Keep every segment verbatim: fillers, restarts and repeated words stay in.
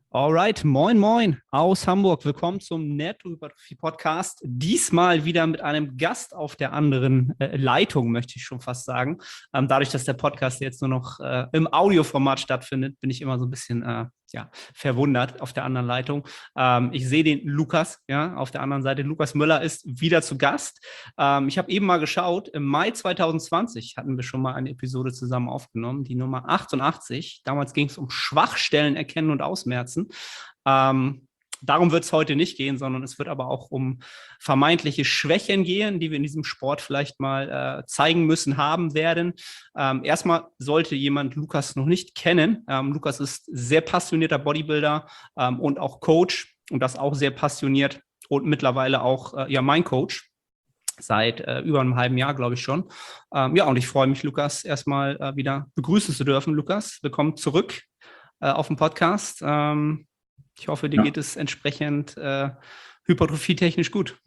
Alright, moin moin aus Hamburg. Willkommen zum Nettohypertrophie Podcast. Diesmal wieder mit einem Gast auf der anderen äh, Leitung, möchte ich schon fast sagen. Ähm, dadurch, dass der Podcast jetzt nur noch äh, im Audioformat stattfindet, bin ich immer so ein bisschen äh, ja, verwundert auf der anderen Leitung. Ähm, ich sehe den Lukas, ja, auf der anderen Seite. Lukas Müller ist wieder zu Gast. Ähm, ich habe eben mal geschaut, im Mai zwanzig zwanzig hatten wir schon mal eine Episode zusammen aufgenommen, die Nummer achtundachtzig. Damals ging es um Schwachstellen erkennen und ausmerzen. Ähm, darum wird es heute nicht gehen, sondern es wird aber auch um vermeintliche Schwächen gehen, die wir in diesem Sport vielleicht mal äh, zeigen müssen, haben werden. Ähm, erstmal sollte jemand Lukas noch nicht kennen. Ähm, Lukas ist sehr passionierter Bodybuilder ähm, und auch Coach und das auch sehr passioniert und mittlerweile auch äh, ja mein Coach seit äh, über einem halben Jahr, glaube ich schon. Ähm, ja, und ich freue mich, Lukas erstmal äh, wieder begrüßen zu dürfen. Lukas, willkommen zurück äh, auf dem Podcast. Ähm, ich hoffe, dir Ja. geht es entsprechend äh, hypertrophietechnisch gut.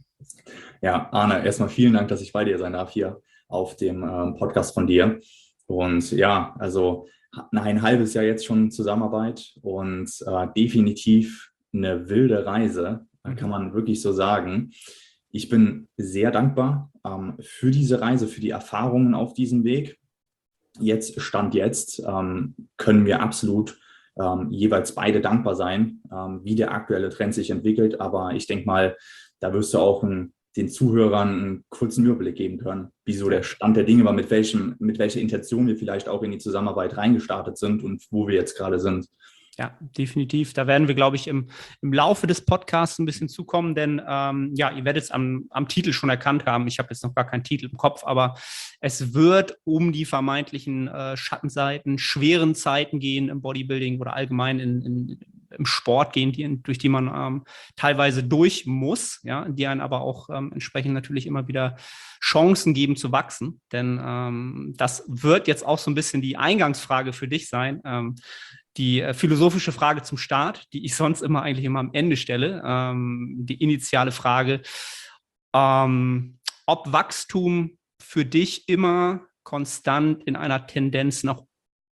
Ja, Arne, erstmal vielen Dank, dass ich bei dir sein darf hier auf dem ähm, Podcast von dir. Und ja, also ein halbes Jahr jetzt schon Zusammenarbeit und äh, definitiv eine wilde Reise, Mhm. kann man wirklich so sagen. Ich bin sehr dankbar ähm, für diese Reise, für die Erfahrungen auf diesem Weg. Jetzt, Stand jetzt, ähm, können wir absolut ähm, jeweils beide dankbar sein, ähm, wie der aktuelle Trend sich entwickelt. Aber ich denke mal, da wirst du auch ein, den Zuhörern einen kurzen Überblick geben können, wieso der Stand der Dinge war, mit welchem, mit welcher Intention wir vielleicht auch in die Zusammenarbeit reingestartet sind und wo wir jetzt gerade sind. Ja, definitiv. Da werden wir, glaube ich, im, im Laufe des Podcasts ein bisschen zukommen, denn ähm, ja, ihr werdet es am, am Titel schon erkannt haben. Ich habe jetzt noch gar keinen Titel im Kopf, aber es wird um die vermeintlichen äh, Schattenseiten, schweren Zeiten gehen im Bodybuilding oder allgemein in, in, im Sport gehen, die, durch die man ähm, teilweise durch muss, ja, die einen aber auch ähm, entsprechend natürlich immer wieder Chancen geben zu wachsen. Denn ähm, das wird jetzt auch so ein bisschen die Eingangsfrage für dich sein. Ähm, Die äh, philosophische Frage zum Start, die ich sonst immer eigentlich immer am Ende stelle, ähm, die initiale Frage, ähm, ob Wachstum für dich immer konstant in einer Tendenz nach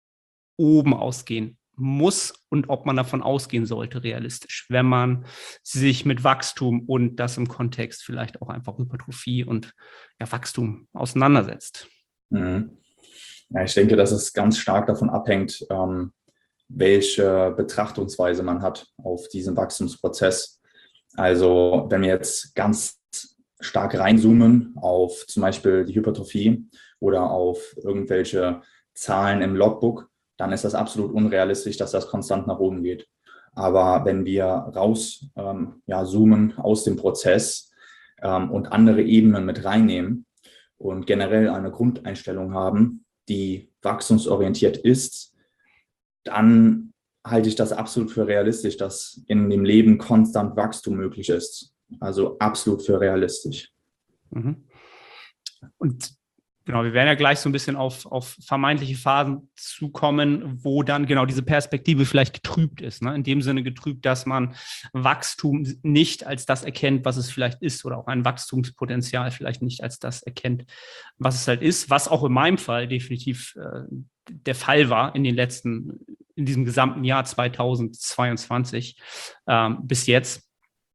oben ausgehen muss und ob man davon ausgehen sollte, realistisch, wenn man sich mit Wachstum und das im Kontext vielleicht auch einfach Hypertrophie und ja, Wachstum auseinandersetzt. Mhm. Ja, ich denke, dass es ganz stark davon abhängt, ähm, welche Betrachtungsweise man hat auf diesen Wachstumsprozess. Also wenn wir jetzt ganz stark reinzoomen auf zum Beispiel die Hypertrophie oder auf irgendwelche Zahlen im Logbook, dann ist das absolut unrealistisch, dass das konstant nach oben geht. Aber wenn wir raus ähm, ja, zoomen aus dem Prozess ähm, und andere Ebenen mit reinnehmen und generell eine Grundeinstellung haben, die wachstumsorientiert ist, dann halte ich das absolut für realistisch, dass in dem Leben konstant Wachstum möglich ist. Also absolut für realistisch. Mhm. Und genau, wir werden ja gleich so ein bisschen auf, auf vermeintliche Phasen zukommen, wo dann genau diese Perspektive vielleicht getrübt ist. Ne? In dem Sinne getrübt, dass man Wachstum nicht als das erkennt, was es vielleicht ist, oder auch ein Wachstumspotenzial vielleicht nicht als das erkennt, was es halt ist, was auch in meinem Fall definitiv äh, der Fall war in den letzten, in diesem gesamten Jahr zweitausendzweiundzwanzig ähm, bis jetzt.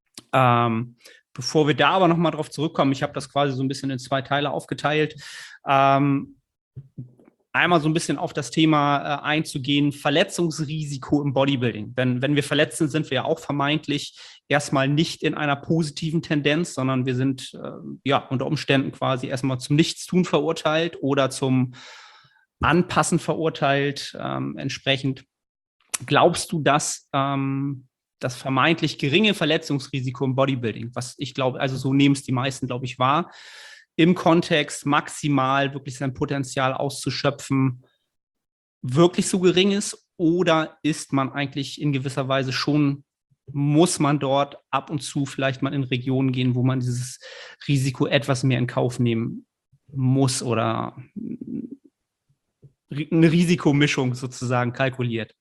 Ähm, Bevor wir da aber nochmal drauf zurückkommen, ich habe das quasi so ein bisschen in zwei Teile aufgeteilt. Ähm, einmal so ein bisschen auf das Thema äh, einzugehen, Verletzungsrisiko im Bodybuilding. Wenn, wenn wir verletzt sind, sind wir ja auch vermeintlich erstmal nicht in einer positiven Tendenz, sondern wir sind äh, ja unter Umständen quasi erstmal zum Nichtstun verurteilt oder zum Anpassen verurteilt. Ähm, entsprechend glaubst du, dass ähm, das vermeintlich geringe Verletzungsrisiko im Bodybuilding, was ich glaube, also so nehmen es die meisten, glaube ich, wahr, im Kontext maximal wirklich sein Potenzial auszuschöpfen, wirklich so gering ist? Oder ist man eigentlich in gewisser Weise schon, muss man dort ab und zu vielleicht mal in Regionen gehen, wo man dieses Risiko etwas mehr in Kauf nehmen muss oder eine Risikomischung sozusagen kalkuliert?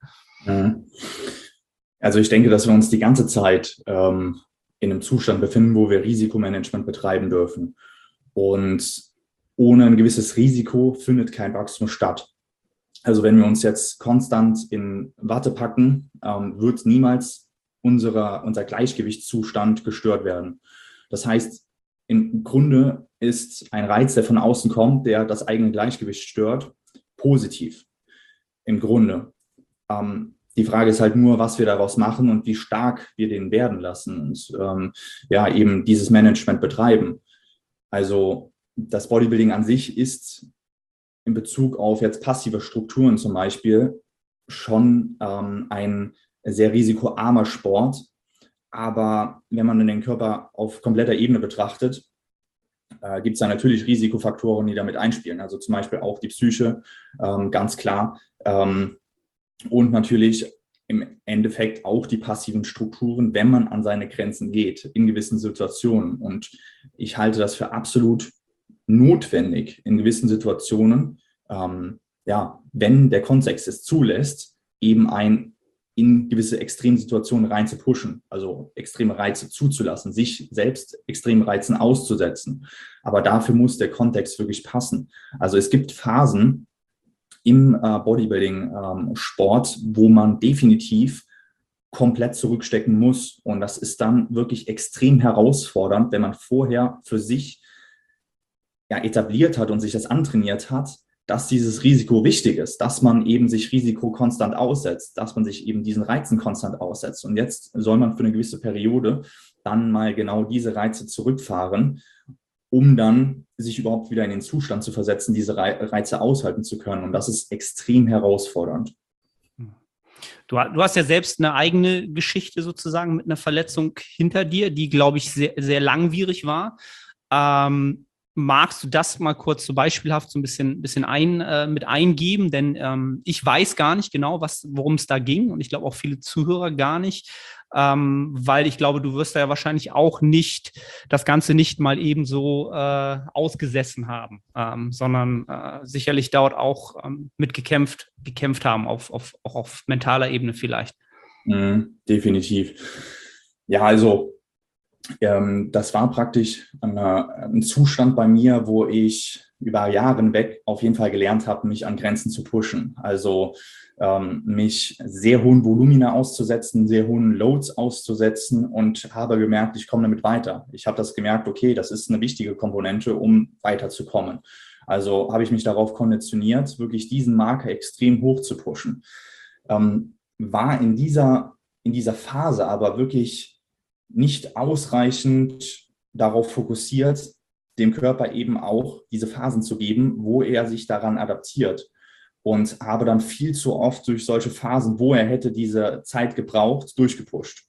Also ich denke, dass wir uns die ganze Zeit ähm, in einem Zustand befinden, wo wir Risikomanagement betreiben dürfen. Und ohne ein gewisses Risiko findet kein Wachstum statt. Also wenn wir uns jetzt konstant in Watte packen, ähm, wird niemals unsere, unser Gleichgewichtszustand gestört werden. Das heißt, im Grunde ist ein Reiz, der von außen kommt, der das eigene Gleichgewicht stört, positiv. Im Grunde. Ähm, die Frage ist halt nur, was wir daraus machen und wie stark wir den werden lassen und ähm, ja, eben dieses Management betreiben. Also das Bodybuilding an sich ist in Bezug auf jetzt passive Strukturen zum Beispiel schon ähm, ein sehr risikoarmer Sport. Aber wenn man den Körper auf kompletter Ebene betrachtet, äh, gibt es da natürlich Risikofaktoren, die damit einspielen. Also zum Beispiel auch die Psyche, ähm, ganz klar. Ähm, und natürlich im Endeffekt auch die passiven Strukturen, wenn man an seine Grenzen geht, in gewissen Situationen. Und ich halte das für absolut notwendig, in gewissen Situationen, ähm, ja, wenn der Kontext es zulässt, eben ein in gewisse Extremsituationen rein zu pushen, also extreme Reize zuzulassen, sich selbst extremen Reizen auszusetzen. Aber dafür muss der Kontext wirklich passen. Also es gibt Phasen im äh, Bodybuilding-Sport, ähm, wo man definitiv komplett zurückstecken muss. Und das ist dann wirklich extrem herausfordernd, wenn man vorher für sich ja, etabliert hat und sich das antrainiert hat, dass dieses Risiko wichtig ist, dass man eben sich Risiko konstant aussetzt, dass man sich eben diesen Reizen konstant aussetzt. Und jetzt soll man für eine gewisse Periode dann mal genau diese Reize zurückfahren, um dann sich überhaupt wieder in den Zustand zu versetzen, diese Reize aushalten zu können. Und das ist extrem herausfordernd. Du, du hast ja selbst eine eigene Geschichte sozusagen mit einer Verletzung hinter dir, die, glaube ich, sehr, sehr langwierig war. Ähm, Magst du das mal kurz so beispielhaft so ein bisschen, bisschen ein, äh, mit eingeben? Denn ähm, ich weiß gar nicht genau, was, worum es da ging und ich glaube auch viele Zuhörer gar nicht, ähm, weil ich glaube, du wirst da ja wahrscheinlich auch nicht das Ganze nicht mal eben so äh, ausgesessen haben, ähm, sondern äh, sicherlich dort auch ähm, mitgekämpft gekämpft haben, auf, auf, auch auf mentaler Ebene vielleicht. Mhm, definitiv. Ja, also Ähm, das war praktisch eine, ein Zustand bei mir, wo ich über Jahre hinweg auf jeden Fall gelernt habe, mich an Grenzen zu pushen. Also ähm, mich sehr hohen Volumina auszusetzen, sehr hohen Loads auszusetzen und habe gemerkt, ich komme damit weiter. Ich habe das gemerkt, okay, das ist eine wichtige Komponente, um weiterzukommen. Also habe ich mich darauf konditioniert, wirklich diesen Marker extrem hoch zu pushen. Ähm, war in dieser, in dieser Phase aber wirklich nicht ausreichend darauf fokussiert, dem Körper eben auch diese Phasen zu geben, wo er sich daran adaptiert. Und habe dann viel zu oft durch solche Phasen, wo er hätte diese Zeit gebraucht, durchgepusht.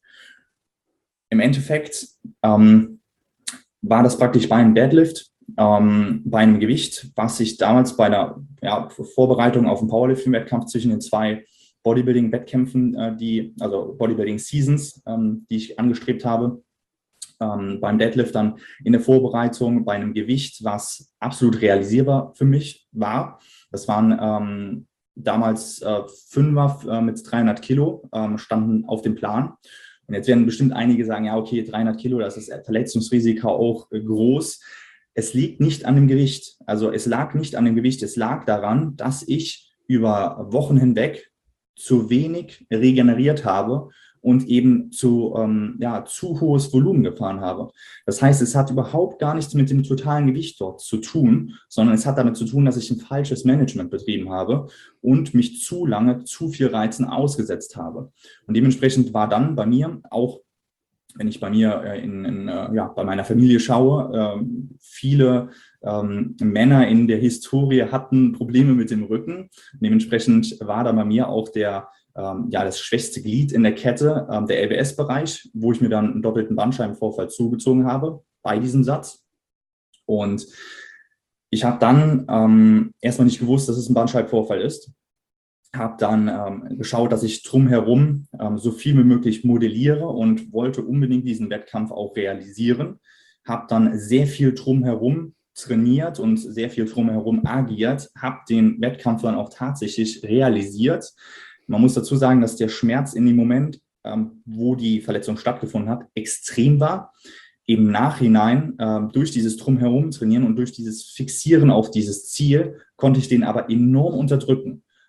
Im Endeffekt ähm, war das praktisch bei einem Deadlift, ähm, bei einem Gewicht, was ich damals bei der ja, Vorbereitung auf den Powerlifting-Wettkampf zwischen den zwei Bodybuilding-Wettkämpfen, äh, die, also Bodybuilding-Seasons, ähm, die ich angestrebt habe, ähm, beim Deadlift dann in der Vorbereitung bei einem Gewicht, was absolut realisierbar für mich war. Das waren ähm, damals äh, Fünfer äh, mit dreihundert Kilo, ähm, standen auf dem Plan. Und jetzt werden bestimmt einige sagen, ja, okay, dreihundert Kilo, das ist Verletzungsrisiko auch äh, groß. Es liegt nicht an dem Gewicht. Also es lag nicht an dem Gewicht, es lag daran, dass ich über Wochen hinweg zu wenig regeneriert habe und eben zu, ähm, ja, zu hohes Volumen gefahren habe. Das heißt, es hat überhaupt gar nichts mit dem totalen Gewicht dort zu tun, sondern es hat damit zu tun, dass ich ein falsches Management betrieben habe und mich zu lange zu viel Reizen ausgesetzt habe. Und dementsprechend war dann bei mir auch, wenn ich bei mir in, in, ja, bei meiner Familie schaue, äh, viele ähm, Männer in der Historie hatten Probleme mit dem Rücken. Dementsprechend war da bei mir auch der, ähm, ja, das schwächste Glied in der Kette, ähm, der L B S-Bereich, wo ich mir dann einen doppelten Bandscheibenvorfall zugezogen habe bei diesem Satz. Und ich habe dann ähm, erstmal nicht gewusst, dass es ein Bandscheibenvorfall ist. Habe dann ähm, geschaut, dass ich drumherum ähm, so viel wie möglich modelliere und wollte unbedingt diesen Wettkampf auch realisieren. Habe dann sehr viel drumherum trainiert und sehr viel drumherum agiert, habe den Wettkampf dann auch tatsächlich realisiert. Man muss dazu sagen, dass der Schmerz in dem Moment, ähm, wo die Verletzung stattgefunden hat, extrem war. Im Nachhinein, äh, durch dieses Drumherum trainieren und durch dieses Fixieren auf dieses Ziel, konnte ich den aber enorm unterdrücken.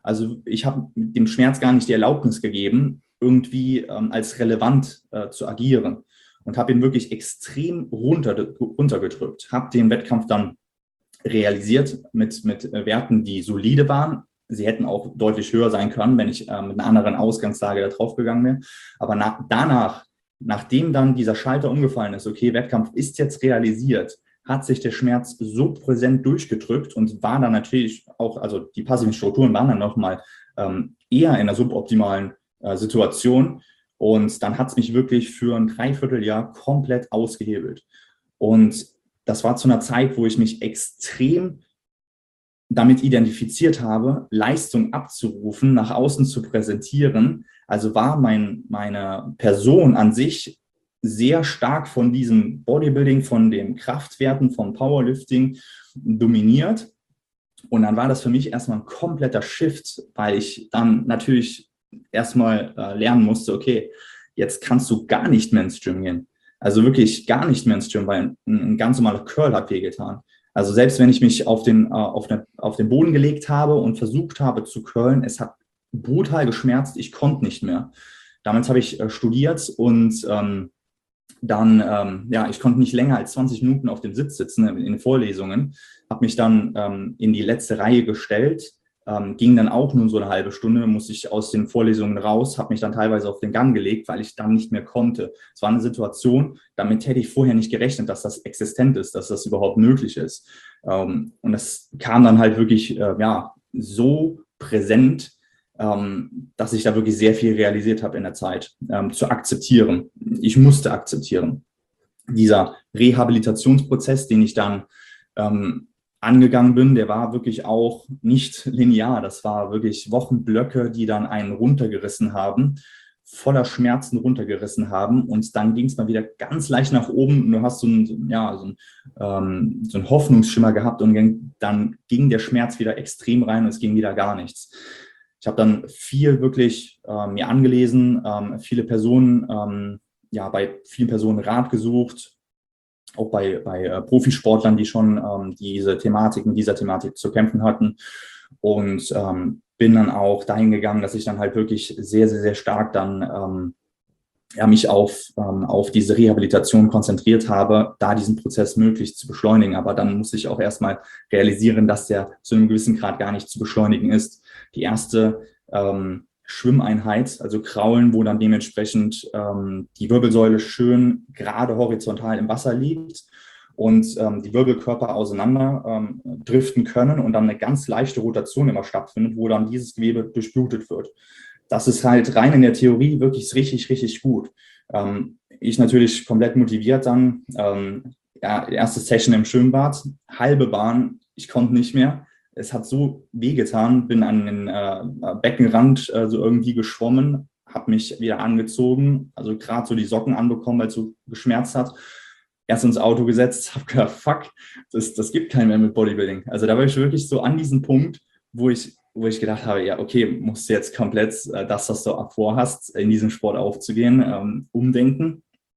Also ich habe dem Schmerz gar nicht die Erlaubnis gegeben, irgendwie ähm, als relevant äh, zu agieren und habe ihn wirklich extrem runter, runtergedrückt. Habe den Wettkampf dann realisiert mit, mit Werten, die solide waren. Sie hätten auch deutlich höher sein können, wenn ich äh, mit einer anderen Ausgangslage da drauf gegangen wäre. Aber nach, danach, nachdem dann dieser Schalter umgefallen ist, okay, Wettkampf ist jetzt realisiert, hat sich der Schmerz so präsent durchgedrückt und war dann natürlich auch, also die passiven Strukturen waren dann nochmal ähm, eher in einer suboptimalen äh, Situation. Und dann hat es mich wirklich für ein Dreivierteljahr komplett ausgehebelt. Und das war zu einer Zeit, wo ich mich extrem damit identifiziert habe, Leistung abzurufen, nach außen zu präsentieren. Also war mein, meine Person an sich sehr stark von diesem Bodybuilding, von den Kraftwerten, vom Powerlifting dominiert. Und dann war das für mich erstmal ein kompletter Shift, weil ich dann natürlich erstmal äh, lernen musste, okay, jetzt kannst du gar nicht mehr ins Gym gehen. Also wirklich gar nicht mehr ins Gym, weil ein, ein ganz normaler Curl hat wehgetan. Also selbst wenn ich mich auf den, äh, auf, ne, auf den Boden gelegt habe und versucht habe zu curlen, es hat brutal geschmerzt, ich konnte nicht mehr. Damals habe ich äh, studiert und ähm, dann, ähm, ja, ich konnte nicht länger als zwanzig Minuten auf dem Sitz sitzen in, in Vorlesungen, habe mich dann ähm, in die letzte Reihe gestellt, ähm, ging dann auch nur so eine halbe Stunde, musste ich aus den Vorlesungen raus, habe mich dann teilweise auf den Gang gelegt, weil ich dann nicht mehr konnte. Es war eine Situation, damit hätte ich vorher nicht gerechnet, dass das existent ist, dass das überhaupt möglich ist. Ähm, und das kam dann halt wirklich, äh, ja, so präsent, ähm, dass ich da wirklich sehr viel realisiert habe in der Zeit, ähm, zu akzeptieren. Ich musste akzeptieren. Dieser Rehabilitationsprozess, den ich dann ähm, angegangen bin, der war wirklich auch nicht linear. Das war wirklich Wochenblöcke, die dann einen runtergerissen haben, voller Schmerzen runtergerissen haben. Und dann ging es mal wieder ganz leicht nach oben. Und du hast so einen, ja, so einen, ähm, so einen Hoffnungsschimmer gehabt und dann ging der Schmerz wieder extrem rein und es ging wieder gar nichts. Ich habe dann viel wirklich äh, mir angelesen, ähm, viele Personen, ähm, ja, bei vielen Personen Rat gesucht, auch bei, bei äh, Profisportlern, die schon ähm, diese Thematik, mit dieser Thematik zu kämpfen hatten. Und ähm, bin dann auch dahin gegangen, dass ich dann halt wirklich sehr, sehr, sehr stark dann ähm, ja, mich auf, ähm, auf diese Rehabilitation konzentriert habe, da diesen Prozess möglichst zu beschleunigen. Aber dann muss ich auch erstmal realisieren, dass der zu einem gewissen Grad gar nicht zu beschleunigen ist. Die erste ähm, Schwimmeinheit, also Kraulen, wo dann dementsprechend ähm, die Wirbelsäule schön gerade horizontal im Wasser liegt und ähm, die Wirbelkörper auseinander ähm, driften können und dann eine ganz leichte Rotation immer stattfindet, wo dann dieses Gewebe durchblutet wird. Das ist halt rein in der Theorie wirklich richtig, richtig gut. Ähm, ich natürlich komplett motiviert dann, ähm, ja, erste Session im Schwimmbad, halbe Bahn, ich konnte nicht mehr. Es hat so wehgetan, bin an den äh, Beckenrand äh, so irgendwie geschwommen, habe mich wieder angezogen, also gerade so die Socken anbekommen, weil es so geschmerzt hat. Erst ins Auto gesetzt, habe gedacht, fuck, das, das gibt keinen mehr mit Bodybuilding. Also da war ich wirklich so an diesem Punkt, wo ich, wo ich gedacht habe, ja, okay, musst du jetzt komplett äh, das, was du vorhast, in diesem Sport aufzugehen, ähm, umdenken.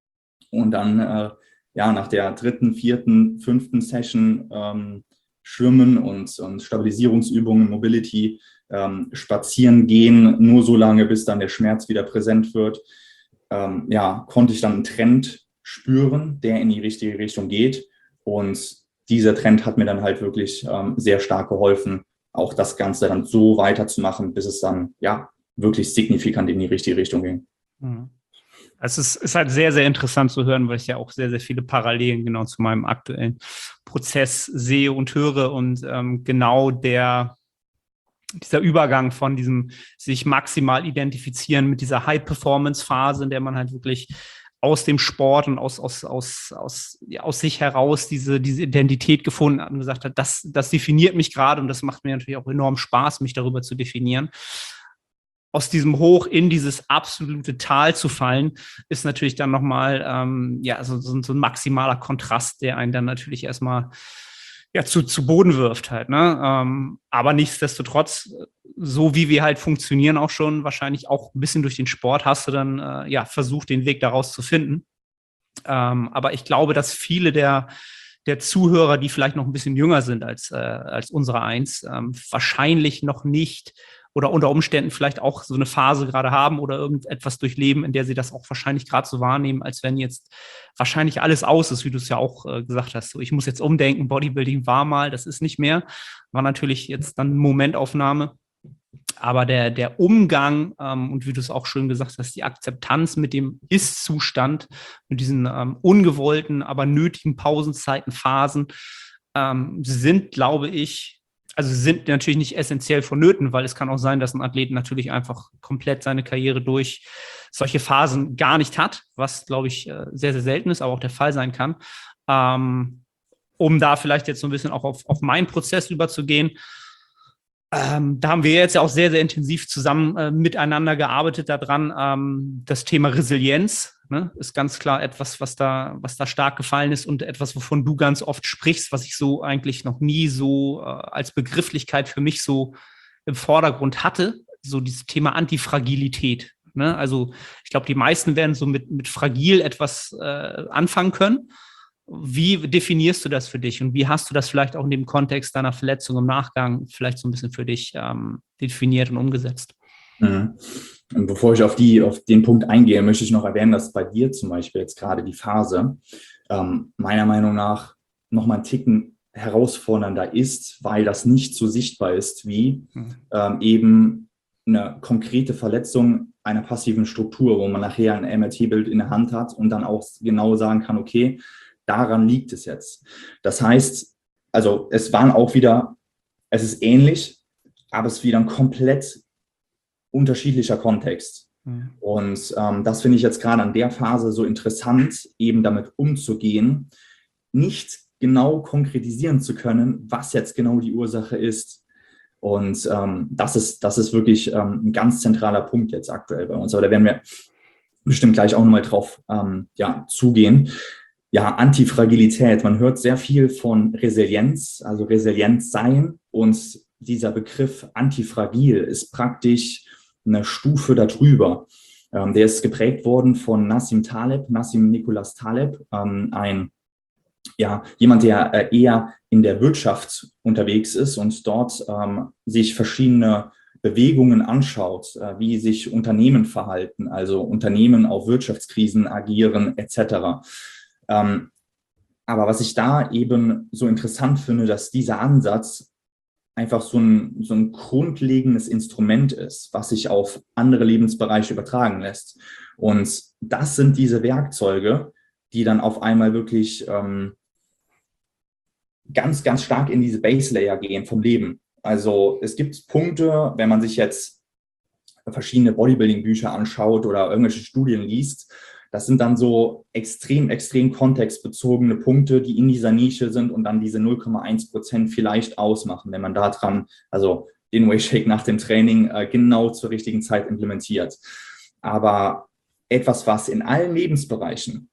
Und dann, äh, ja, nach der dritten, vierten, fünften Session ähm, Schwimmen und, und Stabilisierungsübungen, Mobility, ähm, spazieren gehen, nur so lange, bis dann der Schmerz wieder präsent wird. Ähm, ja, konnte ich dann einen Trend spüren, der in die richtige Richtung geht. Und dieser Trend hat mir dann halt wirklich ähm, sehr stark geholfen, auch das Ganze dann so weiterzumachen, bis es dann ja wirklich signifikant in die richtige Richtung ging. Mhm. Es ist, ist halt sehr, sehr interessant zu hören, weil ich ja auch sehr, sehr viele Parallelen genau zu meinem aktuellen Prozess sehe und höre und ähm, genau der, dieser Übergang von diesem sich maximal identifizieren mit dieser High-Performance-Phase, in der man halt wirklich aus dem Sport und aus, aus, aus, aus, ja, aus sich heraus diese, diese Identität gefunden hat und gesagt hat, das, das definiert mich gerade und das macht mir natürlich auch enorm Spaß, mich darüber zu definieren. Aus diesem Hoch in dieses absolute Tal zu fallen, ist natürlich dann nochmal ähm, ja, so, so, so ein maximaler Kontrast, der einen dann natürlich erstmal ja, zu, zu Boden wirft halt. Ne? Ähm, aber nichtsdestotrotz, so wie wir halt funktionieren auch schon, wahrscheinlich auch ein bisschen durch den Sport, hast du dann äh, ja, versucht, den Weg daraus zu finden. Ähm, aber ich glaube, dass viele der der Zuhörer, die vielleicht noch ein bisschen jünger sind als, äh, als unsere Eins, ähm, wahrscheinlich noch nicht oder unter Umständen vielleicht auch so eine Phase gerade haben oder irgendetwas durchleben, in der sie das auch wahrscheinlich gerade so wahrnehmen, als wenn jetzt wahrscheinlich alles aus ist, wie du es ja auch äh, gesagt hast. So, ich muss jetzt umdenken, Bodybuilding war mal, das ist nicht mehr. War natürlich jetzt dann Momentaufnahme. Aber der, der Umgang ähm, und wie du es auch schön gesagt hast, die Akzeptanz mit dem Ist-Zustand, mit diesen ähm, ungewollten, aber nötigen Pausenzeiten, Phasen, ähm, sind, glaube ich, also sind natürlich nicht essentiell vonnöten, weil es kann auch sein, dass ein Athlet natürlich einfach komplett seine Karriere durch solche Phasen gar nicht hat, was, glaube ich, sehr, sehr selten ist, aber auch der Fall sein kann. Ähm, um da vielleicht jetzt so ein bisschen auch auf, auf meinen Prozess überzugehen. Ähm, da haben wir jetzt ja auch sehr, sehr intensiv zusammen äh, miteinander gearbeitet daran. Ähm, das Thema Resilienz, ne, ist ganz klar etwas, was da, was da stark gefallen ist und etwas, wovon du ganz oft sprichst, was ich so eigentlich noch nie so äh, als Begrifflichkeit für mich so im Vordergrund hatte. So dieses Thema Antifragilität. Ne? Also ich glaube, die meisten werden so mit, mit fragil etwas äh, anfangen können. Wie definierst du das für dich und wie hast du das vielleicht auch in dem Kontext deiner Verletzung im Nachgang vielleicht so ein bisschen für dich ähm, definiert und umgesetzt? Mhm. Und bevor ich auf, die, auf den Punkt eingehe, möchte ich noch erwähnen, dass bei dir zum Beispiel jetzt gerade die Phase ähm, meiner Meinung nach nochmal einen Ticken herausfordernder ist, weil das nicht so sichtbar ist wie mhm. ähm, eben eine konkrete Verletzung einer passiven Struktur, wo man nachher ein M R T-Bild in der Hand hat und dann auch genau sagen kann, okay, daran liegt es jetzt. Das heißt, also es waren auch wieder, es ist ähnlich, aber es ist wieder ein komplett unterschiedlicher Kontext. Mhm. Und ähm, das finde ich jetzt gerade an der Phase so interessant, eben damit umzugehen, nicht genau konkretisieren zu können, was jetzt genau die Ursache ist. Und ähm, das ist, das ist wirklich ähm, ein ganz zentraler Punkt jetzt aktuell bei uns. Aber da werden wir bestimmt gleich auch nochmal drauf ähm, ja, zugehen. Ja, Antifragilität. Man hört sehr viel von Resilienz, also Resilienz sein. Und dieser Begriff antifragil ist praktisch eine Stufe darüber. Ähm, der ist geprägt worden von Nassim Taleb, Nassim Nicholas Taleb, ähm, ein, ja, jemand, der äh, eher in der Wirtschaft unterwegs ist und dort ähm, sich verschiedene Bewegungen anschaut, äh, wie sich Unternehmen verhalten, also Unternehmen auf Wirtschaftskrisen agieren et cetera. Ähm, aber was ich da eben so interessant finde, dass dieser Ansatz einfach so ein, so ein grundlegendes Instrument ist, was sich auf andere Lebensbereiche übertragen lässt. Und das sind diese Werkzeuge, die dann auf einmal wirklich ähm, ganz, ganz stark in diese Base Layer gehen vom Leben. Also es gibt Punkte, wenn man sich jetzt verschiedene Bodybuilding-Bücher anschaut oder irgendwelche Studien liest, das sind dann so extrem, extrem kontextbezogene Punkte, die in dieser Nische sind und dann diese null Komma eins Prozent vielleicht ausmachen, wenn man da dran, also den Whey-Shake nach dem Training äh, genau zur richtigen Zeit implementiert. Aber etwas, was in allen Lebensbereichen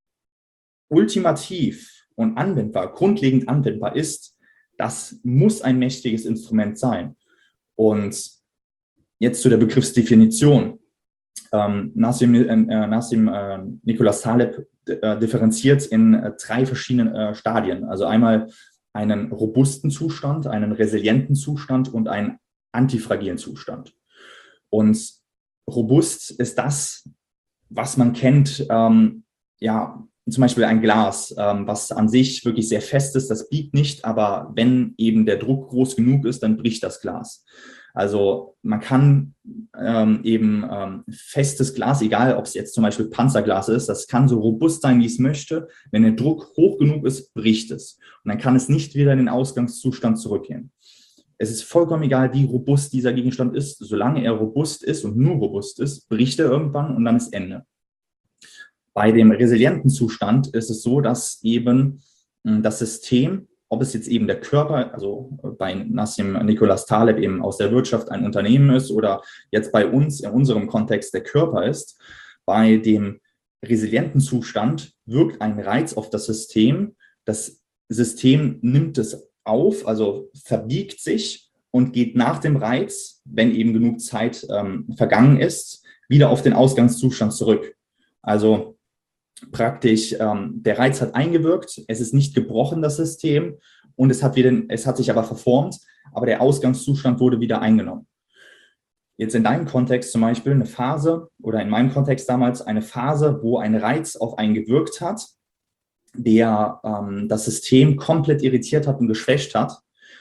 ultimativ und anwendbar, grundlegend anwendbar ist, das muss ein mächtiges Instrument sein. Und jetzt zu der Begriffsdefinition. Ähm, Nassim, äh, Nassim äh, Nicholas Taleb äh, differenziert in äh, drei verschiedenen äh, Stadien. Also einmal einen robusten Zustand, einen resilienten Zustand und einen antifragilen Zustand. Und robust ist das, was man kennt, ähm, ja, zum Beispiel ein Glas, ähm, was an sich wirklich sehr fest ist, das biegt nicht, aber wenn eben der Druck groß genug ist, dann bricht das Glas. Also man kann ähm, eben ähm, festes Glas, egal ob es jetzt zum Beispiel Panzerglas ist, das kann so robust sein, wie es möchte. Wenn der Druck hoch genug ist, bricht es. Und dann kann es nicht wieder in den Ausgangszustand zurückgehen. Es ist vollkommen egal, wie robust dieser Gegenstand ist. Solange er robust ist und nur robust ist, bricht er irgendwann und dann ist Ende. Bei dem resilienten Zustand ist es so, dass eben mh, das System, ob es jetzt eben der Körper, also bei Nassim Nicholas Taleb eben aus der Wirtschaft ein Unternehmen ist oder jetzt bei uns in unserem Kontext der Körper ist, bei dem resilienten Zustand wirkt ein Reiz auf das System. Das System nimmt es auf, also verbiegt sich und geht nach dem Reiz, wenn eben genug Zeit ähm, vergangen ist, wieder auf den Ausgangszustand zurück. Also praktisch, ähm, der Reiz hat eingewirkt, es ist nicht gebrochen, das System, und es hat, wieder, es hat sich aber verformt, aber der Ausgangszustand wurde wieder eingenommen. jetzt in deinem Kontext zum Beispiel eine Phase oder in meinem Kontext damals eine Phase, wo ein Reiz auf einen gewirkt hat, der ähm, das System komplett irritiert hat und geschwächt hat,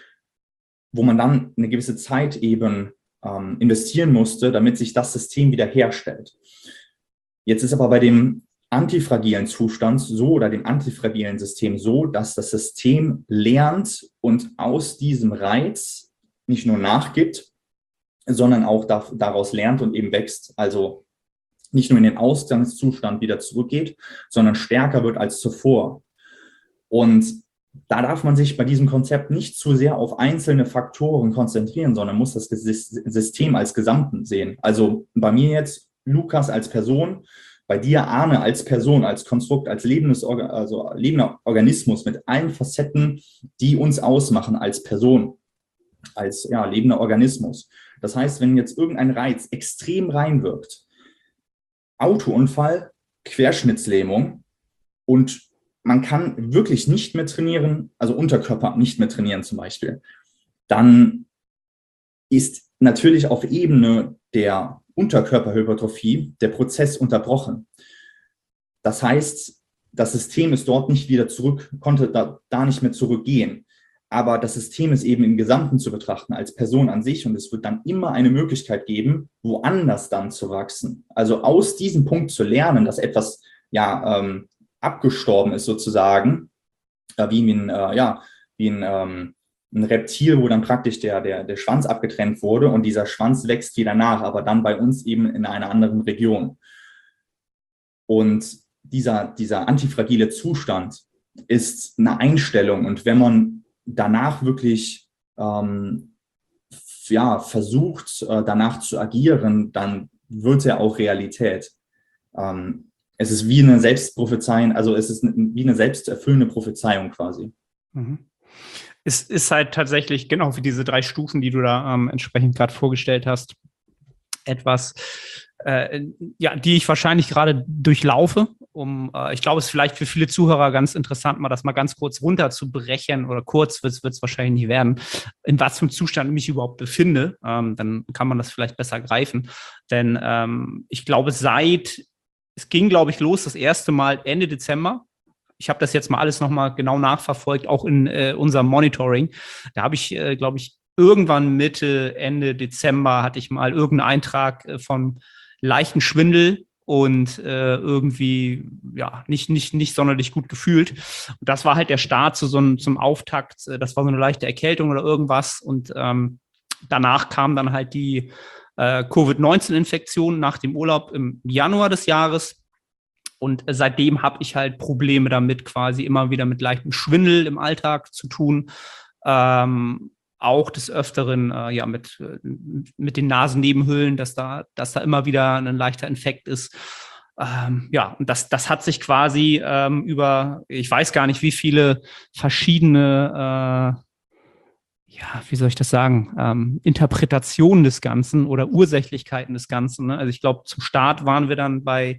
wo man dann eine gewisse Zeit eben ähm, investieren musste, damit sich das System wieder herstellt. Jetzt ist aber bei dem antifragilen Zustand so oder dem antifragilen System so, dass das System lernt und aus diesem Reiz nicht nur nachgibt, sondern auch da, daraus lernt und eben wächst. Also nicht nur in den Ausgangszustand wieder zurückgeht, sondern stärker wird als zuvor. Und da darf man sich bei diesem Konzept nicht zu sehr auf einzelne Faktoren konzentrieren, sondern muss das System als Gesamten sehen. Also bei mir jetzt Lukas als Person, bei dir Arne als Person, als Konstrukt, als lebendes, also lebender Organismus mit allen Facetten, die uns ausmachen als Person, als ja, lebender Organismus. Das heißt, wenn jetzt irgendein Reiz extrem reinwirkt, Autounfall, Querschnittslähmung und man kann wirklich nicht mehr trainieren, also Unterkörper nicht mehr trainieren zum Beispiel, dann ist natürlich auf Ebene der Unterkörperhypertrophie der Prozess unterbrochen. Das heißt, das System ist dort nicht wieder zurück, konnte da, da nicht mehr zurückgehen. Aber das System ist eben im Gesamten zu betrachten als Person an sich und es wird dann immer eine Möglichkeit geben, woanders dann zu wachsen. Also aus diesem Punkt zu lernen, dass etwas ja ähm, abgestorben ist sozusagen, äh, wie ein, äh, ja, wie ein, ähm, ein Reptil, wo dann praktisch der, der, der Schwanz abgetrennt wurde und dieser Schwanz wächst wieder nach, aber dann bei uns eben in einer anderen Region. Und dieser, dieser antifragile Zustand ist eine Einstellung und wenn man danach wirklich ähm, ja, versucht, äh, danach zu agieren, dann wird er auch Realität. Ähm, es ist wie eine Selbstprophezeiung, also es ist wie eine selbsterfüllende Prophezeiung quasi. Mhm. Es ist halt tatsächlich, genau wie diese drei Stufen, die du da ähm, entsprechend gerade vorgestellt hast, etwas, äh, ja, die ich wahrscheinlich gerade durchlaufe. Um, äh, ich glaube, es ist vielleicht für viele Zuhörer ganz interessant, mal das mal ganz kurz runterzubrechen oder kurz wird es wahrscheinlich nicht werden, in was für einem Zustand ich mich überhaupt befinde. Ähm, dann kann man das vielleicht besser greifen. Denn ähm, ich glaube, seit, es ging, glaube ich, los das erste Mal Ende Dezember. Ich habe das jetzt mal alles nochmal genau nachverfolgt, auch in äh, unserem Monitoring. Da habe ich, äh, glaube ich, irgendwann Mitte, Ende Dezember hatte ich mal irgendeinen Eintrag äh, von leichten Schwindel und äh, irgendwie ja nicht, nicht, nicht sonderlich gut gefühlt. Und das war halt der Start zu so einem, zum Auftakt. Das war so eine leichte Erkältung oder irgendwas. Und ähm, danach kam dann halt die äh, Covid neunzehn Infektion nach dem Urlaub im Januar des Jahres. Und seitdem habe ich halt Probleme damit, quasi immer wieder mit leichtem Schwindel im Alltag zu tun. Ähm, auch des Öfteren äh, ja mit, mit den Nasennebenhöhlen, dass da, dass da immer wieder ein leichter Infekt ist. Ähm, ja, und das, das hat sich quasi ähm, über, ich weiß gar nicht, wie viele verschiedene, äh, ja, wie soll ich das sagen, ähm, Interpretationen des Ganzen oder Ursächlichkeiten des Ganzen. Ne? Also ich glaube, zum Start waren wir dann bei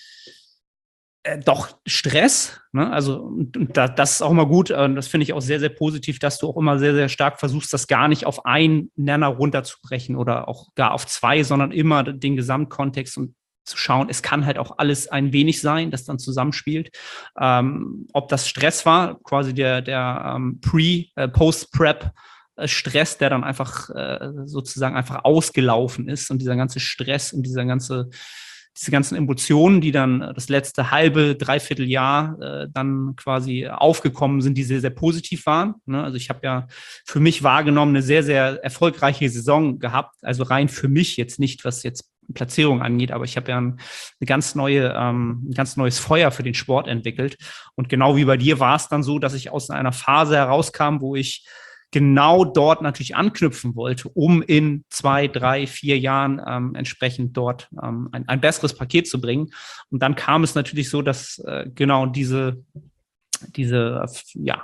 Äh, doch Stress, ne? Also und, und da, das ist auch immer gut, und das finde ich auch sehr, sehr positiv, dass du auch immer sehr, sehr stark versuchst, das gar nicht auf einen Nenner runterzubrechen oder auch gar auf zwei, sondern immer den Gesamtkontext und zu schauen, es kann halt auch alles ein wenig sein, das dann zusammenspielt. Ähm, ob das Stress war, quasi der, der ähm, Pre-, äh, Post-Prep Stress, der dann einfach äh, sozusagen einfach ausgelaufen ist und dieser ganze Stress und dieser ganze diese ganzen Emotionen, die dann das letzte halbe, dreiviertel Jahr äh, dann quasi aufgekommen sind, die sehr, sehr positiv waren. Ne? Also ich habe ja für mich wahrgenommen eine sehr, sehr erfolgreiche Saison gehabt. Also rein für mich jetzt nicht, was jetzt Platzierung angeht, aber ich habe ja ein, eine ganz neue, ähm, ein ganz neues Feuer für den Sport entwickelt. Und genau wie bei dir war es dann so, dass ich aus einer Phase herauskam, wo ich genau dort natürlich anknüpfen wollte, um in zwei, drei, vier Jahren ähm, entsprechend dort ähm, ein, ein besseres Paket zu bringen. Und dann kam es natürlich so, dass äh, genau diese, diese ja,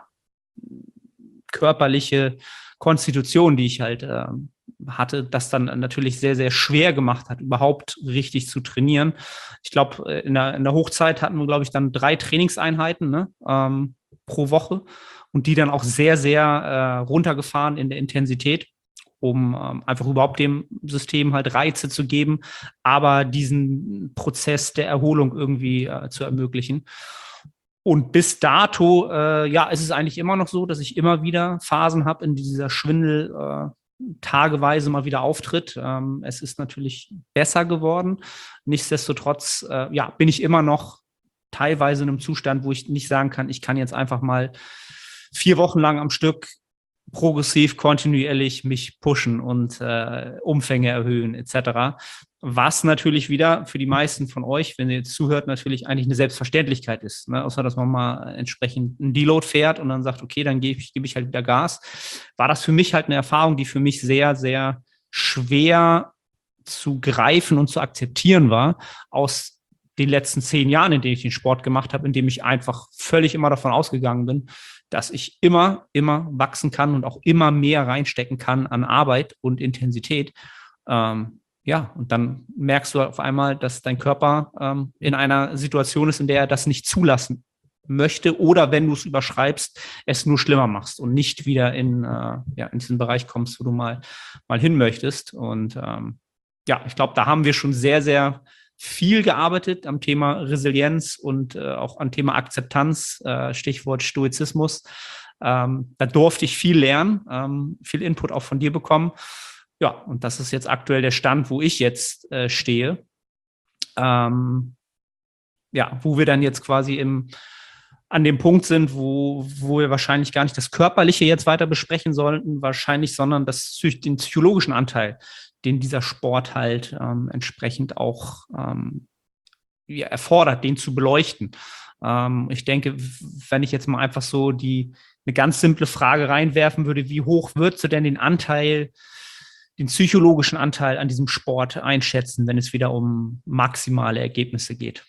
körperliche Konstitution, die ich halt äh, hatte, das dann natürlich sehr, sehr schwer gemacht hat, überhaupt richtig zu trainieren. Ich glaube, in der, in der Hochzeit hatten wir, glaube ich, dann drei Trainingseinheiten ne, ähm, pro Woche. Und die dann auch sehr, sehr äh, runtergefahren in der Intensität. um ähm, einfach überhaupt dem System halt Reize zu geben, aber diesen Prozess der Erholung irgendwie äh, zu ermöglichen. Und bis dato, äh, ja, ist es eigentlich immer noch so, dass ich immer wieder Phasen habe, in dieser Schwindel äh, tageweise mal wieder auftritt. Ähm, es ist natürlich besser geworden. Nichtsdestotrotz, äh, ja, bin ich immer noch teilweise in einem Zustand, wo ich nicht sagen kann, ich kann jetzt einfach mal vier Wochen lang am Stück progressiv, kontinuierlich mich pushen und äh, Umfänge erhöhen et cetera. Was natürlich wieder für die meisten von euch, wenn ihr jetzt zuhört, natürlich eigentlich eine Selbstverständlichkeit ist. Ne? Außer, dass man mal entsprechend einen Deload fährt und dann sagt, okay, dann gebe ich, gebe ich halt wieder Gas. War das für mich halt eine Erfahrung, die für mich sehr, sehr schwer zu greifen und zu akzeptieren war, aus den letzten zehn Jahren, in denen ich den Sport gemacht habe, in dem ich einfach völlig immer davon ausgegangen bin, dass ich immer, immer wachsen kann und auch immer mehr reinstecken kann an Arbeit und Intensität. Ähm, ja, und dann merkst du auf einmal, dass dein Körper ähm, in einer Situation ist, in der er das nicht zulassen möchte oder wenn du es überschreibst, es nur schlimmer machst und nicht wieder in, äh, ja, in diesen Bereich kommst, wo du mal, mal hin möchtest. Und ähm, ja, ich glaube, da haben wir schon sehr, sehr viel gearbeitet am Thema Resilienz und äh, auch am Thema Akzeptanz, äh, Stichwort Stoizismus. Ähm, da durfte ich viel lernen, ähm, viel Input auch von dir bekommen. Ja, und das ist jetzt aktuell der Stand, wo ich jetzt äh, stehe. Ähm, ja, wo wir dann jetzt quasi im, an dem Punkt sind, wo, wo wir wahrscheinlich gar nicht das Körperliche jetzt weiter besprechen sollten, wahrscheinlich, sondern das, den psychologischen Anteil, den dieser Sport halt ähm, entsprechend auch ähm, ja, erfordert, den zu beleuchten. Ähm, ich denke, wenn ich jetzt mal einfach so die eine ganz simple Frage reinwerfen würde, wie hoch würdest du denn den Anteil, den psychologischen Anteil an diesem Sport einschätzen, wenn es wieder um maximale Ergebnisse geht?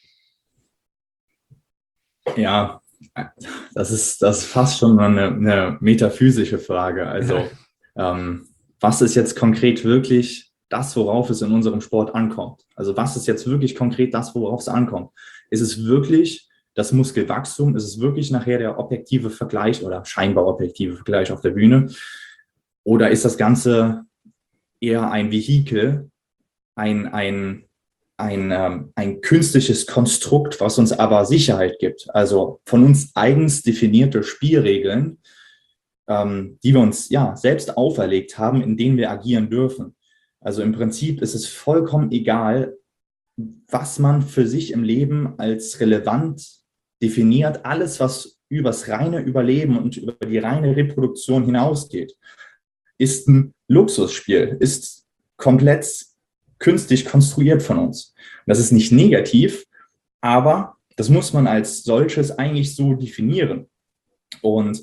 Ja, das ist, das ist fast schon eine, eine metaphysische Frage. Also ähm, was ist jetzt konkret wirklich das, worauf es in unserem Sport ankommt? Also was ist jetzt wirklich konkret das, worauf es ankommt? Ist es wirklich das Muskelwachstum? Ist es wirklich nachher der objektive Vergleich oder scheinbar objektive Vergleich auf der Bühne? Oder ist das Ganze eher ein Vehikel, ein, ein, ein, ähm, ein künstliches Konstrukt, was uns aber Sicherheit gibt? Also von uns eigens definierte Spielregeln, ähm, die wir uns ja selbst auferlegt haben, in denen wir agieren dürfen. Also im Prinzip ist es vollkommen egal, was man für sich im Leben als relevant definiert. Alles, was übers reine Überleben und über die reine Reproduktion hinausgeht, ist ein Luxusspiel, ist komplett künstlich konstruiert von uns. Das ist nicht negativ, aber das muss man als solches eigentlich so definieren. Und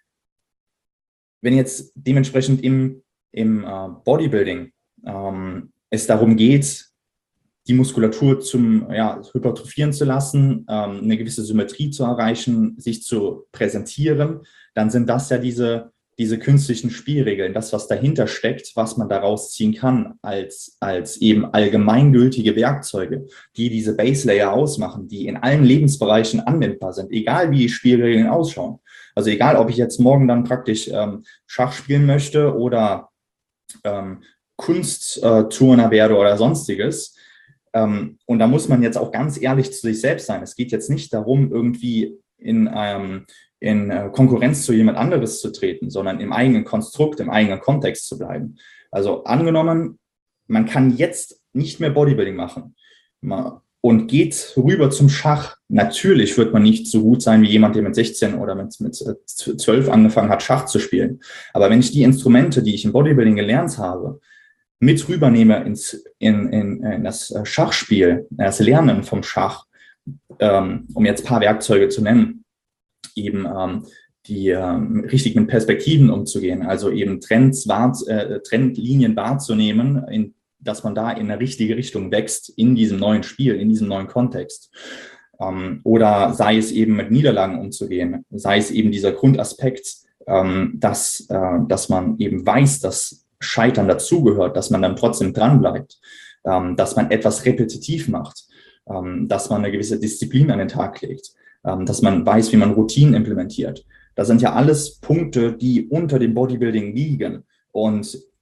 wenn jetzt dementsprechend im, im uh, Bodybuilding ähm, es darum geht, die Muskulatur zum ja, hypertrophieren zu lassen, ähm, eine gewisse Symmetrie zu erreichen, sich zu präsentieren, dann sind das ja diese, diese künstlichen Spielregeln, das, was dahinter steckt, was man daraus ziehen kann als, als eben allgemeingültige Werkzeuge, die diese Base Layer ausmachen, die in allen Lebensbereichen anwendbar sind, egal wie die Spielregeln ausschauen. Also egal, ob ich jetzt morgen dann praktisch ähm, Schach spielen möchte oder ähm, Kunstturner werde oder sonstiges. Ähm, und da muss man jetzt auch ganz ehrlich zu sich selbst sein. Es geht jetzt nicht darum, irgendwie in, ähm, in äh, Konkurrenz zu jemand anderes zu treten, sondern im eigenen Konstrukt, im eigenen Kontext zu bleiben. Also angenommen, man kann jetzt nicht mehr Bodybuilding machen und geht rüber zum Schach. Natürlich wird man nicht so gut sein wie jemand, der mit sechzehn oder mit, mit zwölf angefangen hat, Schach zu spielen. Aber wenn ich die Instrumente, die ich im Bodybuilding gelernt habe, mit rübernehme ins, in, in, in das Schachspiel, das Lernen vom Schach, ähm, um jetzt ein paar Werkzeuge zu nennen, eben ähm, die ähm, richtig mit Perspektiven umzugehen, also eben Trends, wahr, äh, Trendlinien wahrzunehmen, in, dass man da in eine richtige Richtung wächst in diesem neuen Spiel, in diesem neuen Kontext. Ähm, oder sei es eben mit Niederlagen umzugehen, sei es eben dieser Grundaspekt, ähm, dass, äh, dass man eben weiß, dass Scheitern dazugehört, dass man dann trotzdem dranbleibt, ähm, dass man etwas repetitiv macht, ähm, dass man eine gewisse Disziplin an den Tag legt, ähm, dass man weiß, wie man Routinen implementiert. Das sind ja alles Punkte, die unter dem Bodybuilding liegen und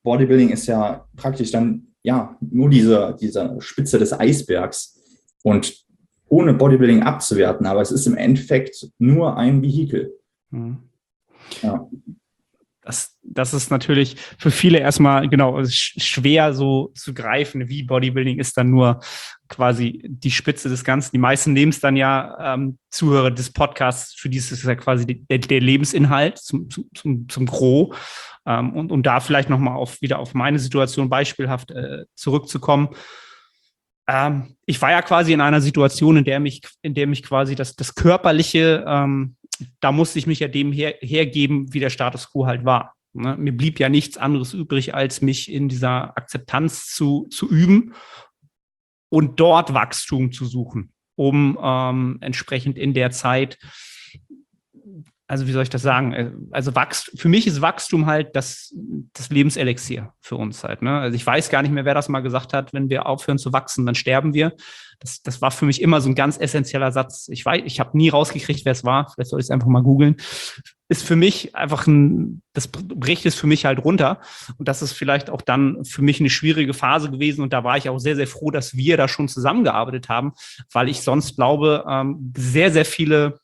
Bodybuilding ist ja praktisch dann ja nur diese, diese Spitze des Eisbergs und ohne Bodybuilding abzuwerten, aber es ist im Endeffekt nur ein Vehikel. Mhm. Ja. Das, das ist natürlich für viele erstmal genau schwer so zu greifen, wie Bodybuilding ist dann nur quasi die Spitze des Ganzen. Die meisten nehmen es dann ja ähm, Zuhörer des Podcasts, für die ist es ja quasi der, der Lebensinhalt zum, zum, zum Gros. Ähm, und um da vielleicht nochmal auf, wieder auf meine Situation beispielhaft äh, zurückzukommen. Ähm, ich war ja quasi in einer Situation, in der mich, in der mich quasi das, das Körperliche, ähm, da musste ich mich ja dem her, hergeben, wie der Status quo halt war. Ne? Mir blieb ja nichts anderes übrig, als mich in dieser Akzeptanz zu, zu üben und dort Wachstum zu suchen, um ähm, entsprechend in der Zeit, also wie soll ich das sagen? Also Wachst, für mich ist Wachstum halt das, das Lebenselixier für uns halt. Ne? Also ich weiß gar nicht mehr, wer das mal gesagt hat, wenn wir aufhören zu wachsen, dann sterben wir. Das, das war für mich immer so ein ganz essentieller Satz. Ich weiß, ich habe nie rausgekriegt, wer es war. Vielleicht soll ich es einfach mal googeln. Ist für mich einfach ein, das bricht es für mich halt runter. Und das ist vielleicht auch dann für mich eine schwierige Phase gewesen. Und da war ich auch sehr, sehr froh, dass wir da schon zusammengearbeitet haben, weil ich sonst glaube, sehr, sehr viele,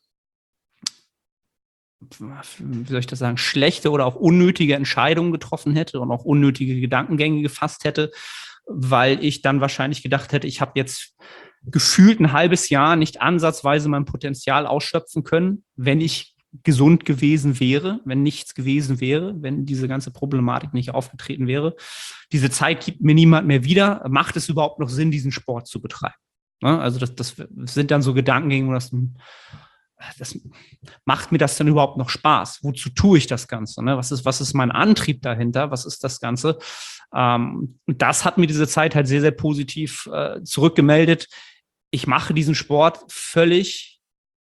wie soll ich das sagen, schlechte oder auch unnötige Entscheidungen getroffen hätte und auch unnötige Gedankengänge gefasst hätte, weil ich dann wahrscheinlich gedacht hätte, ich habe jetzt gefühlt ein halbes Jahr nicht ansatzweise mein Potenzial ausschöpfen können, wenn ich gesund gewesen wäre, wenn nichts gewesen wäre, wenn diese ganze Problematik nicht aufgetreten wäre. Diese Zeit gibt mir niemand mehr wieder. Macht es überhaupt noch Sinn, diesen Sport zu betreiben? Also das, das sind dann so Gedankengänge, wo das Das, macht mir das denn überhaupt noch Spaß? Wozu tue ich das Ganze? Ne? Was ist, was ist mein Antrieb dahinter? Was ist das Ganze? Ähm, und das hat mir diese Zeit halt sehr, sehr positiv äh, zurückgemeldet. Ich mache diesen Sport völlig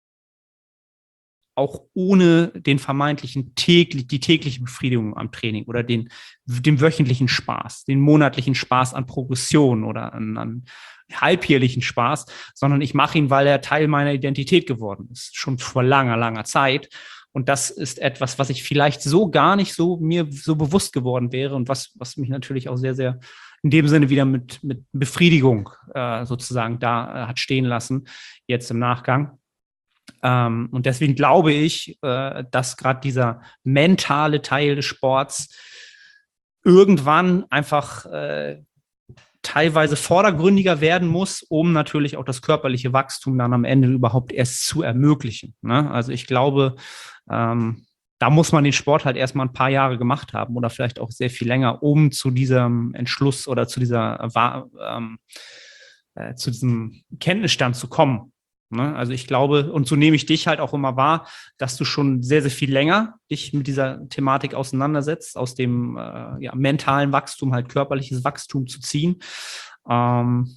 auch ohne den vermeintlichen täglich, die tägliche Befriedigung am Training oder den, den wöchentlichen Spaß, den monatlichen Spaß an Progression oder an, an halbjährlichen Spaß, sondern ich mache ihn, weil er Teil meiner Identität geworden ist, schon vor langer, langer Zeit. Und das ist etwas, was ich vielleicht so gar nicht so mir so bewusst geworden wäre und was, was mich natürlich auch sehr, sehr in dem Sinne wieder mit, mit Befriedigung äh, sozusagen da äh, hat stehen lassen, jetzt im Nachgang. Ähm, und deswegen glaube ich, äh, dass gerade dieser mentale Teil des Sports irgendwann einfach äh, teilweise vordergründiger werden muss, um natürlich auch das körperliche Wachstum dann am Ende überhaupt erst zu ermöglichen. Ne? Also ich glaube, ähm, da muss man den Sport halt erstmal ein paar Jahre gemacht haben oder vielleicht auch sehr viel länger, um zu diesem Entschluss oder zu dieser ähm, äh, zu diesem Kenntnisstand zu kommen. Ne? Also ich glaube, und so nehme ich dich halt auch immer wahr, dass du schon sehr, sehr viel länger dich mit dieser Thematik auseinandersetzt, aus dem äh, ja, mentalen Wachstum halt körperliches Wachstum zu ziehen. Ähm,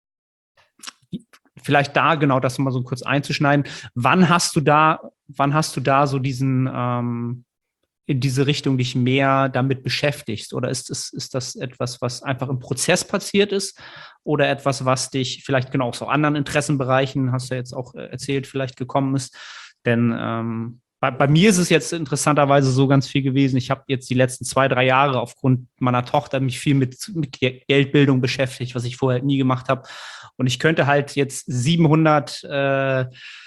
vielleicht da genau das mal so kurz einzuschneiden. Wann hast du da, wann hast du da so diesen ähm, in diese Richtung dich mehr damit beschäftigst? Oder ist das, ist das etwas, was einfach im Prozess passiert ist? Oder etwas, was dich vielleicht genau aus so anderen Interessenbereichen, hast du ja jetzt auch erzählt, vielleicht gekommen ist? Denn ähm, bei, bei mir ist es jetzt interessanterweise so ganz viel gewesen. Ich habe jetzt die letzten zwei, drei Jahre aufgrund meiner Tochter mich viel mit, mit Geldbildung beschäftigt, was ich vorher nie gemacht habe. Und ich könnte halt jetzt siebenhundert äh,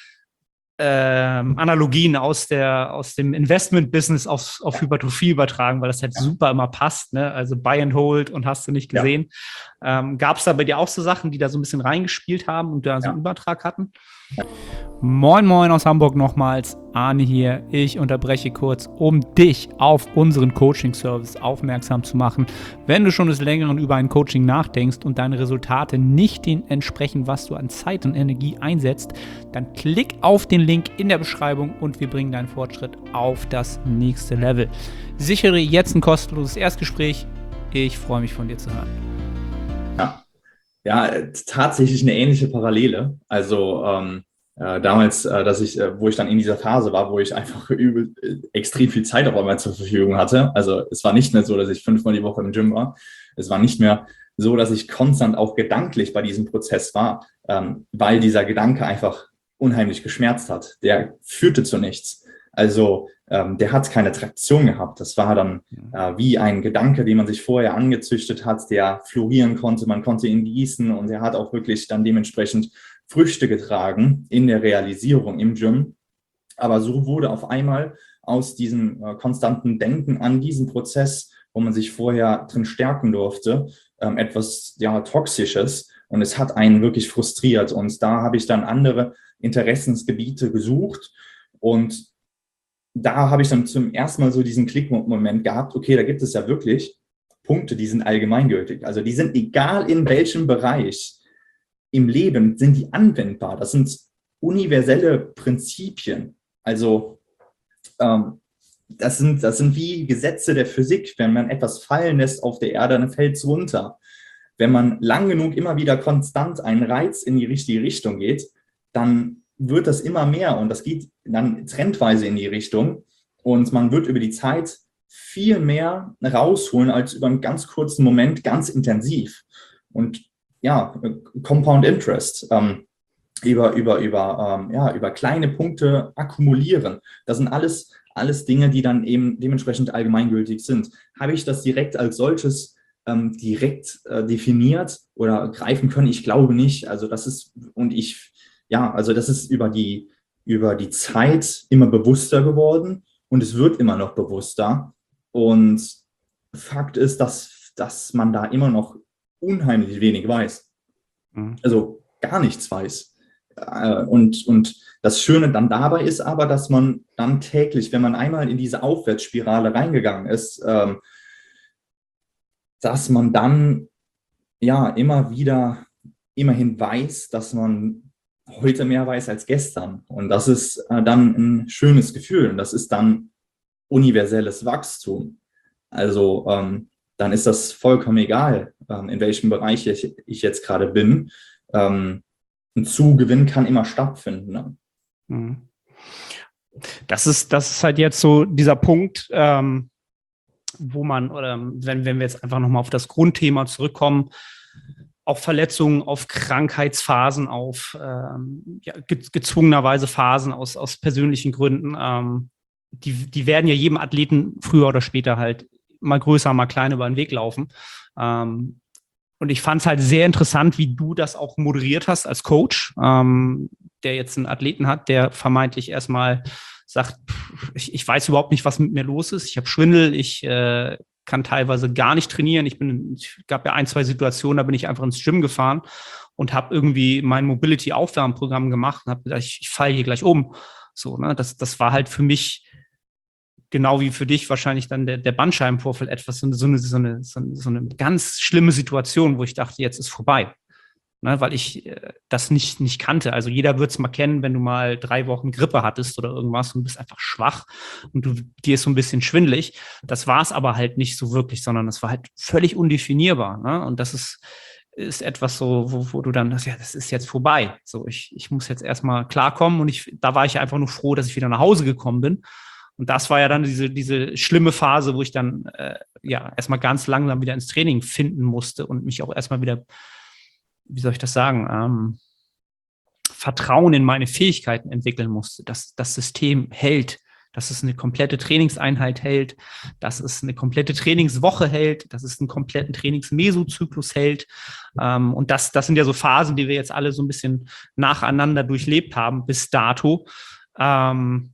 Ähm, Analogien aus der aus dem Investment-Business auf, auf Hypertrophie übertragen, weil das halt ja. super immer passt, ne? Also Buy and Hold und hast du nicht gesehen. Ja. Ähm, gab es da bei dir auch so Sachen, die da so ein bisschen reingespielt haben und da so einen ja. Übertrag hatten? Ja. Moin Moin aus Hamburg nochmals, Arne hier. Ich unterbreche kurz, um dich auf unseren Coaching-Service aufmerksam zu machen. Wenn du schon des Längeren über ein Coaching nachdenkst und deine Resultate nicht dem entsprechen, was du an Zeit und Energie einsetzt, dann klick auf den Link in der Beschreibung und wir bringen deinen Fortschritt auf das nächste Level. Sichere jetzt ein kostenloses Erstgespräch. Ich freue mich, von dir zu hören. Ja, ja tatsächlich eine ähnliche Parallele. Also ähm Äh, damals, äh, dass ich, äh, wo ich dann in dieser Phase war, wo ich einfach übel, äh, extrem viel Zeit auf einmal zur Verfügung hatte. Also es war nicht mehr so, dass ich fünfmal die Woche im Gym war. Es war nicht mehr so, dass ich konstant auch gedanklich bei diesem Prozess war, ähm, weil dieser Gedanke einfach unheimlich geschmerzt hat. Der führte zu nichts. Also ähm, der hat keine Traktion gehabt. Das war dann äh, wie ein Gedanke, den man sich vorher angezüchtet hat, der florieren konnte. Man konnte ihn gießen und er hat auch wirklich dann dementsprechend Früchte getragen in der Realisierung im Gym. Aber so wurde auf einmal aus diesem äh, konstanten Denken an diesen Prozess, wo man sich vorher drin stärken durfte, ähm, etwas ja, Toxisches. Und es hat einen wirklich frustriert. Und da habe ich dann andere Interessensgebiete gesucht. Und da habe ich dann zum ersten Mal so diesen Klickmoment gehabt, okay, da gibt es ja wirklich Punkte, die sind allgemeingültig. Also die sind egal in welchem Bereich im Leben, sind die anwendbar. Das sind universelle Prinzipien. Also ähm, das sind, das sind wie Gesetze der Physik. Wenn man etwas fallen lässt auf der Erde, dann fällt es runter. Wenn man lang genug immer wieder konstant einen Reiz in die richtige Richtung geht, dann wird das immer mehr und das geht dann trendweise in die Richtung und man wird über die Zeit viel mehr rausholen als über einen ganz kurzen Moment ganz intensiv. Und ja, Compound Interest, ähm, über, über, über, ähm, ja, über kleine Punkte akkumulieren. Das sind alles, alles Dinge, die dann eben dementsprechend allgemeingültig sind. Habe ich das direkt als solches ähm, direkt äh, definiert oder greifen können? Ich glaube nicht. Also das ist, und ich, ja, also das ist über die, über die Zeit immer bewusster geworden und es wird immer noch bewusster. Und Fakt ist, dass, dass man da immer noch unheimlich wenig weiß. Mhm. Also gar nichts weiß. Und, und das Schöne dann dabei ist aber, dass man dann täglich, wenn man einmal in diese Aufwärtsspirale reingegangen ist, ähm, dass man dann ja immer wieder immerhin weiß, dass man heute mehr weiß als gestern. Und das ist äh, dann ein schönes Gefühl. Und das ist dann universelles Wachstum. Also ähm, dann ist das vollkommen egal, ähm, in welchem Bereich ich, ich jetzt gerade bin. Ähm, ein Zugewinn kann immer stattfinden. Ne? Das ist, das ist halt jetzt so dieser Punkt, ähm, wo man, oder wenn, wenn wir jetzt einfach nochmal auf das Grundthema zurückkommen, auf Verletzungen, auf Krankheitsphasen, auf ähm, ja, ge- gezwungenerweise Phasen aus, aus persönlichen Gründen, ähm, die, die werden ja jedem Athleten früher oder später halt mal größer, mal kleiner über den Weg laufen. Ähm, Und ich fand es halt sehr interessant, wie du das auch moderiert hast als Coach, ähm, der jetzt einen Athleten hat, der vermeintlich erstmal sagt, ich, ich weiß überhaupt nicht, was mit mir los ist. Ich habe Schwindel, ich äh, kann teilweise gar nicht trainieren. Ich bin, es gab ja ein, zwei Situationen, da bin ich einfach ins Gym gefahren und habe irgendwie mein Mobility-Aufwärmprogramm gemacht und habe gedacht, ich, ich falle hier gleich um. So, ne, das, das war halt für mich genau wie für dich wahrscheinlich dann der, der Bandscheibenvorfall etwas, so eine, so, eine, so, eine, so eine ganz schlimme Situation, wo ich dachte, jetzt ist vorbei. Ne, weil ich äh, das nicht, nicht kannte. Also jeder wird es mal kennen, wenn du mal drei Wochen Grippe hattest oder irgendwas und bist einfach schwach und du, dir ist so ein bisschen schwindelig. Das war es aber halt nicht so wirklich, sondern das war halt völlig undefinierbar. Ne? Und das ist, ist etwas so, wo, wo du dann, das, ja, das ist jetzt vorbei. So, ich, ich muss jetzt erstmal klarkommen und ich, da war ich einfach nur froh, dass ich wieder nach Hause gekommen bin. Und das war ja dann diese, diese schlimme Phase, wo ich dann äh, ja erstmal ganz langsam wieder ins Training finden musste und mich auch erstmal wieder, wie soll ich das sagen, ähm, Vertrauen in meine Fähigkeiten entwickeln musste, dass das System hält, dass es eine komplette Trainingseinheit hält, dass es eine komplette Trainingswoche hält, dass es einen kompletten Trainingsmesozyklus hält. Ähm, und das, das sind ja so Phasen, die wir jetzt alle so ein bisschen nacheinander durchlebt haben bis dato. Ähm,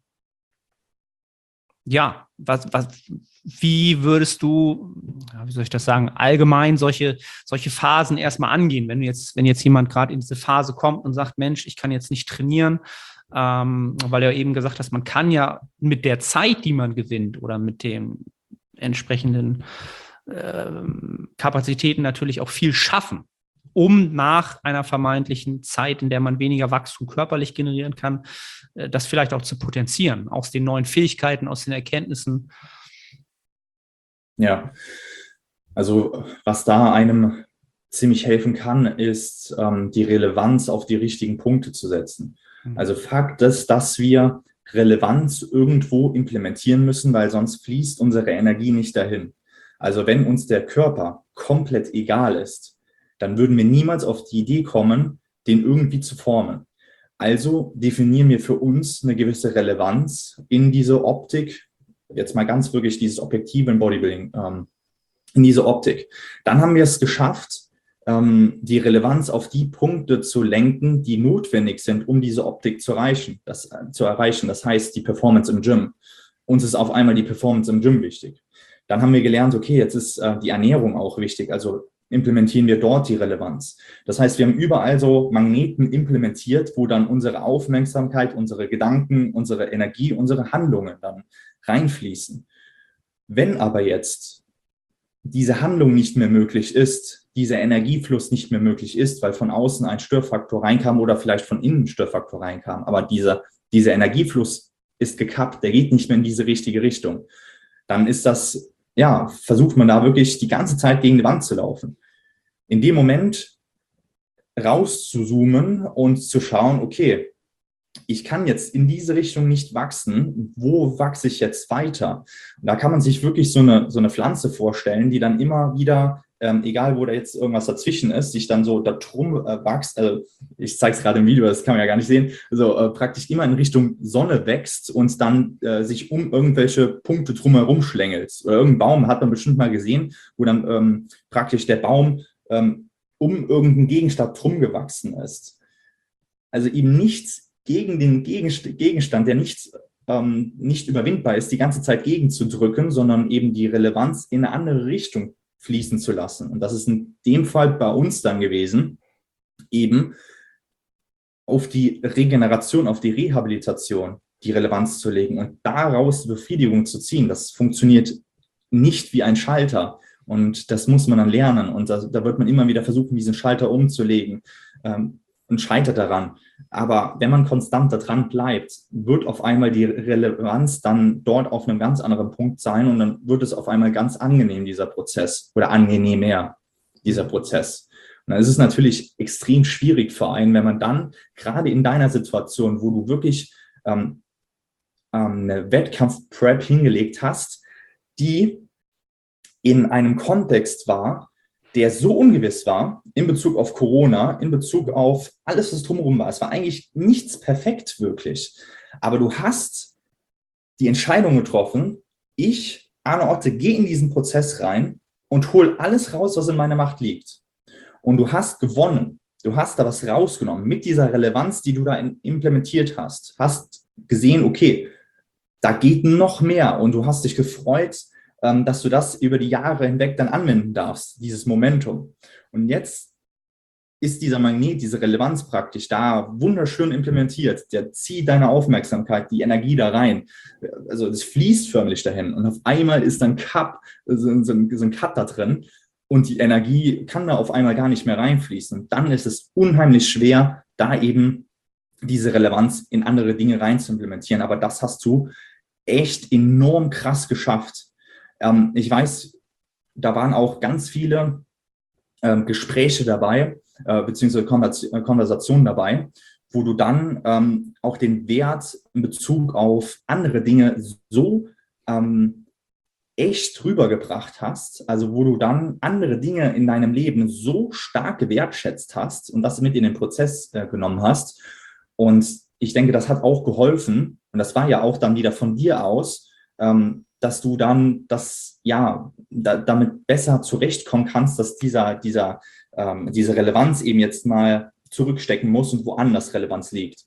Ja, was, was, wie würdest du, wie soll ich das sagen, allgemein solche, solche Phasen erstmal angehen, wenn du jetzt, wenn jetzt jemand gerade in diese Phase kommt und sagt, Mensch, ich kann jetzt nicht trainieren, ähm, weil er eben gesagt hast, man kann ja mit der Zeit, die man gewinnt oder mit den entsprechenden äh, Kapazitäten natürlich auch viel schaffen, um nach einer vermeintlichen Zeit, in der man weniger Wachstum körperlich generieren kann, das vielleicht auch zu potenzieren, aus den neuen Fähigkeiten, aus den Erkenntnissen. Ja, also was da einem ziemlich helfen kann, ist ähm, die Relevanz auf die richtigen Punkte zu setzen. Mhm. Also Fakt ist, dass wir Relevanz irgendwo implementieren müssen, weil sonst fließt unsere Energie nicht dahin. Also wenn uns der Körper komplett egal ist, dann würden wir niemals auf die Idee kommen, den irgendwie zu formen. Also definieren wir für uns eine gewisse Relevanz in diese Optik jetzt mal ganz wirklich dieses Objektive im Bodybuilding, ähm, in diese Optik. Dann haben wir es geschafft, ähm, die Relevanz auf die Punkte zu lenken, die notwendig sind, um diese Optik zu erreichen. Das, äh, zu erreichen. Das heißt, die Performance im Gym. Uns ist auf einmal die Performance im Gym wichtig. Dann haben wir gelernt, okay, jetzt ist äh, die Ernährung auch wichtig. Also implementieren wir dort die Relevanz. Das heißt, wir haben überall so Magneten implementiert, wo dann unsere Aufmerksamkeit, unsere Gedanken, unsere Energie, unsere Handlungen dann reinfließen. Wenn aber jetzt diese Handlung nicht mehr möglich ist, dieser Energiefluss nicht mehr möglich ist, weil von außen ein Störfaktor reinkam oder vielleicht von innen ein Störfaktor reinkam, aber dieser, dieser Energiefluss ist gekappt, der geht nicht mehr in diese richtige Richtung, dann ist das, ja, versucht man da wirklich die ganze Zeit gegen die Wand zu laufen. In dem Moment rauszuzoomen und zu schauen, okay, ich kann jetzt in diese Richtung nicht wachsen, wo wachse ich jetzt weiter? Und da kann man sich wirklich so eine, so eine Pflanze vorstellen, die dann immer wieder, ähm, egal wo da jetzt irgendwas dazwischen ist, sich dann so da drum äh, wächst, also ich zeige es gerade im Video, das kann man ja gar nicht sehen, also äh, praktisch immer in Richtung Sonne wächst und dann äh, sich um irgendwelche Punkte drumherum schlängelt. Oder irgendein Baum hat man bestimmt mal gesehen, wo dann ähm, praktisch der Baum ähm, um irgendeinen Gegenstand drum gewachsen ist. Also eben nichts gegen den Gegenstand, der nicht, ähm, nicht überwindbar ist, die ganze Zeit gegenzudrücken, sondern eben die Relevanz in eine andere Richtung fließen zu lassen. Und das ist in dem Fall bei uns dann gewesen, eben auf die Regeneration, auf die Rehabilitation die Relevanz zu legen und daraus Befriedigung zu ziehen. Das funktioniert nicht wie ein Schalter. Und das muss man dann lernen. Und da, da wird man immer wieder versuchen, diesen Schalter umzulegen. Ähm, und scheitert daran. Aber wenn man konstant daran bleibt, wird auf einmal die Relevanz dann dort auf einem ganz anderen Punkt sein und dann wird es auf einmal ganz angenehm, dieser Prozess, oder angenehmer, dieser Prozess. Und dann ist es natürlich extrem schwierig für einen, wenn man dann gerade in deiner Situation, wo du wirklich ähm, eine Wettkampf-Prep hingelegt hast, die in einem Kontext war, der so ungewiss war in Bezug auf Corona, in Bezug auf alles, was drumherum war. Es war eigentlich nichts perfekt wirklich. Aber du hast die Entscheidung getroffen, ich, Arne Otte, gehe in diesen Prozess rein und hole alles raus, was in meiner Macht liegt. Und du hast gewonnen. Du hast da was rausgenommen mit dieser Relevanz, die du da in, implementiert hast. Hast gesehen, okay, da geht noch mehr. Und du hast dich gefreut, dass du das über die Jahre hinweg dann anwenden darfst, dieses Momentum. Und jetzt ist dieser Magnet, diese Relevanz praktisch da wunderschön implementiert. Der zieht deine Aufmerksamkeit, die Energie da rein. Also es fließt förmlich dahin. Und auf einmal ist dann Cup, so, so, so ein Cut da drin. Und die Energie kann da auf einmal gar nicht mehr reinfließen. Und dann ist es unheimlich schwer, da eben diese Relevanz in andere Dinge rein zu implementieren. Aber das hast du echt enorm krass geschafft. Ähm, ich weiß, da waren auch ganz viele ähm, Gespräche dabei, äh, beziehungsweise Konvers- Konversationen dabei, wo du dann ähm, auch den Wert in Bezug auf andere Dinge so ähm, echt rübergebracht hast, also wo du dann andere Dinge in deinem Leben so stark gewertschätzt hast und das mit in den Prozess äh, genommen hast. Und ich denke, das hat auch geholfen, und das war ja auch dann wieder von dir aus, ähm, dass du dann das, ja, da, damit besser zurechtkommen kannst, dass dieser, dieser, ähm, diese Relevanz eben jetzt mal zurückstecken muss und woanders Relevanz liegt.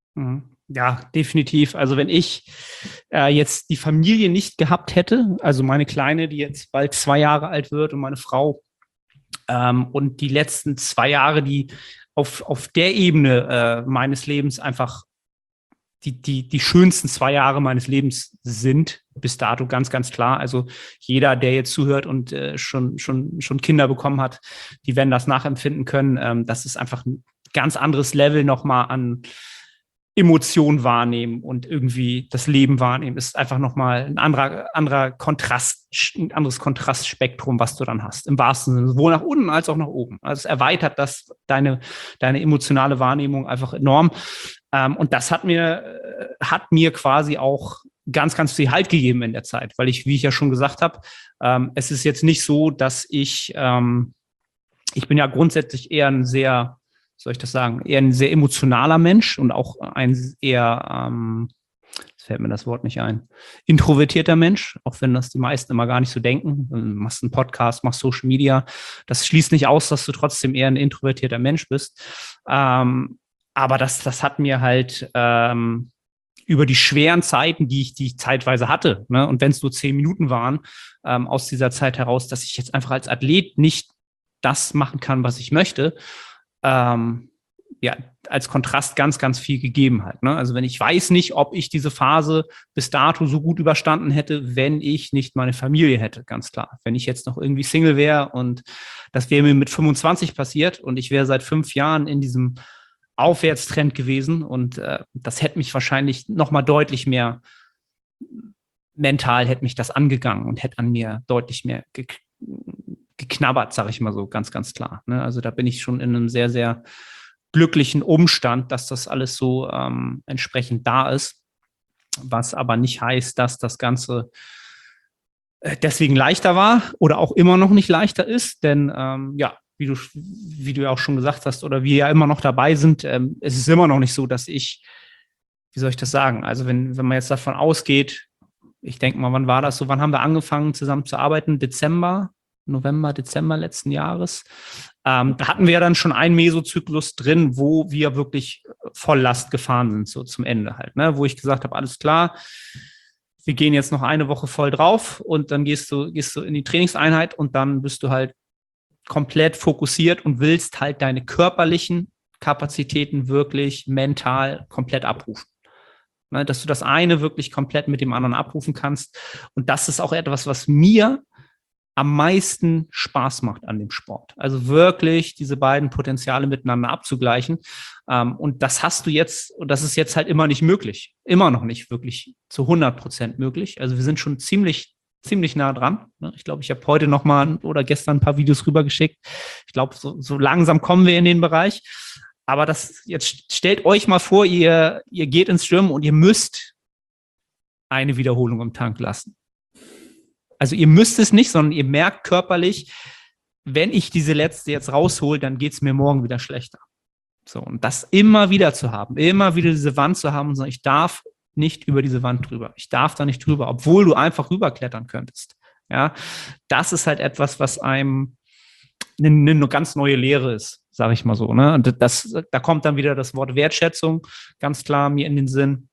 Ja, definitiv. Also wenn ich äh, jetzt die Familie nicht gehabt hätte, also meine Kleine, die jetzt bald zwei Jahre alt wird, und meine Frau, ähm, und die letzten zwei Jahre, die auf, auf der Ebene äh, meines Lebens einfach Die, die, die schönsten zwei Jahre meines Lebens sind, bis dato ganz, ganz klar. Also jeder, der jetzt zuhört und äh, schon, schon, schon Kinder bekommen hat, die werden das nachempfinden können. Ähm, das ist einfach ein ganz anderes Level nochmal an Emotionen wahrnehmen und irgendwie das Leben wahrnehmen. Ist einfach nochmal ein anderer, anderer Kontrast, ein anderes Kontrastspektrum, was du dann hast. Im wahrsten Sinne, sowohl nach unten als auch nach oben. Also es erweitert das deine, deine emotionale Wahrnehmung einfach enorm. Ähm, und das hat mir, hat mir quasi auch ganz, ganz viel Halt gegeben in der Zeit, weil ich, wie ich ja schon gesagt habe, ähm, es ist jetzt nicht so, dass ich, ähm, ich bin ja grundsätzlich eher ein sehr, soll ich das sagen, eher ein sehr emotionaler Mensch und auch ein eher, ähm, Jetzt fällt mir das Wort nicht ein. Introvertierter Mensch, auch wenn das die meisten immer gar nicht so denken. Du machst einen Podcast, machst Social Media. Das schließt nicht aus, dass du trotzdem eher ein introvertierter Mensch bist. Ähm, aber das, das hat mir halt ähm, über die schweren Zeiten, die ich, die ich zeitweise hatte, ne, und wenn es nur zehn Minuten waren, ähm, aus dieser Zeit heraus, dass ich jetzt einfach als Athlet nicht das machen kann, was ich möchte, ähm, ja, als Kontrast ganz, ganz viel gegeben hat. Ne? Also wenn ich weiß nicht, ob ich diese Phase bis dato so gut überstanden hätte, wenn ich nicht meine Familie hätte, ganz klar. Wenn ich jetzt noch irgendwie Single wäre und das wäre mir mit fünfundzwanzig passiert und ich wäre seit fünf Jahren in diesem Aufwärtstrend gewesen und äh, das hätte mich wahrscheinlich nochmal deutlich mehr mental hätte mich das angegangen und hätte an mir deutlich mehr ge- geknabbert, sage ich mal so, ganz, ganz klar. Ne? Also da bin ich schon in einem sehr, sehr glücklichen Umstand, dass das alles so ähm, entsprechend da ist, was aber nicht heißt, dass das Ganze äh, deswegen leichter war oder auch immer noch nicht leichter ist, denn ähm, ja, wie du, wie du ja auch schon gesagt hast oder wir ja immer noch dabei sind, ähm, es ist immer noch nicht so, dass ich, wie soll ich das sagen, also wenn, wenn man jetzt davon ausgeht, ich denke mal, wann war das so, wann haben wir angefangen zusammen zu arbeiten? Dezember, November, Dezember letzten Jahres. Ähm, da hatten wir ja dann schon einen Mesozyklus drin, wo wir wirklich Volllast gefahren sind, so zum Ende halt, ne? Wo ich gesagt habe, alles klar, wir gehen jetzt noch eine Woche voll drauf und dann gehst du, gehst du in die Trainingseinheit und dann bist du halt komplett fokussiert und willst halt deine körperlichen Kapazitäten wirklich mental komplett abrufen. Ne? Dass du das eine wirklich komplett mit dem anderen abrufen kannst. Und das ist auch etwas, was mir am meisten Spaß macht an dem Sport. Also wirklich diese beiden Potenziale miteinander abzugleichen. Ähm, und das hast du jetzt, und das ist jetzt halt immer nicht möglich. Immer noch nicht wirklich zu hundert Prozent möglich. Also wir sind schon ziemlich, ziemlich nah dran. Ich glaube, ich habe heute noch mal oder gestern ein paar Videos rübergeschickt. Ich glaube, so, so langsam kommen wir in den Bereich. Aber das, jetzt stellt euch mal vor, ihr, ihr geht ins Gym und ihr müsst eine Wiederholung im Tank lassen. Also ihr müsst es nicht, sondern ihr merkt körperlich, wenn ich diese letzte jetzt raushole, dann geht es mir morgen wieder schlechter. So, und das immer wieder zu haben, immer wieder diese Wand zu haben und sagen, ich darf nicht über diese Wand drüber. Ich darf da nicht drüber, obwohl du einfach rüberklettern könntest. Ja, das ist halt etwas, was einem eine, eine ganz neue Lehre ist, sage ich mal so. Ne? Und das, da kommt dann wieder das Wort Wertschätzung ganz klar mir in den Sinn.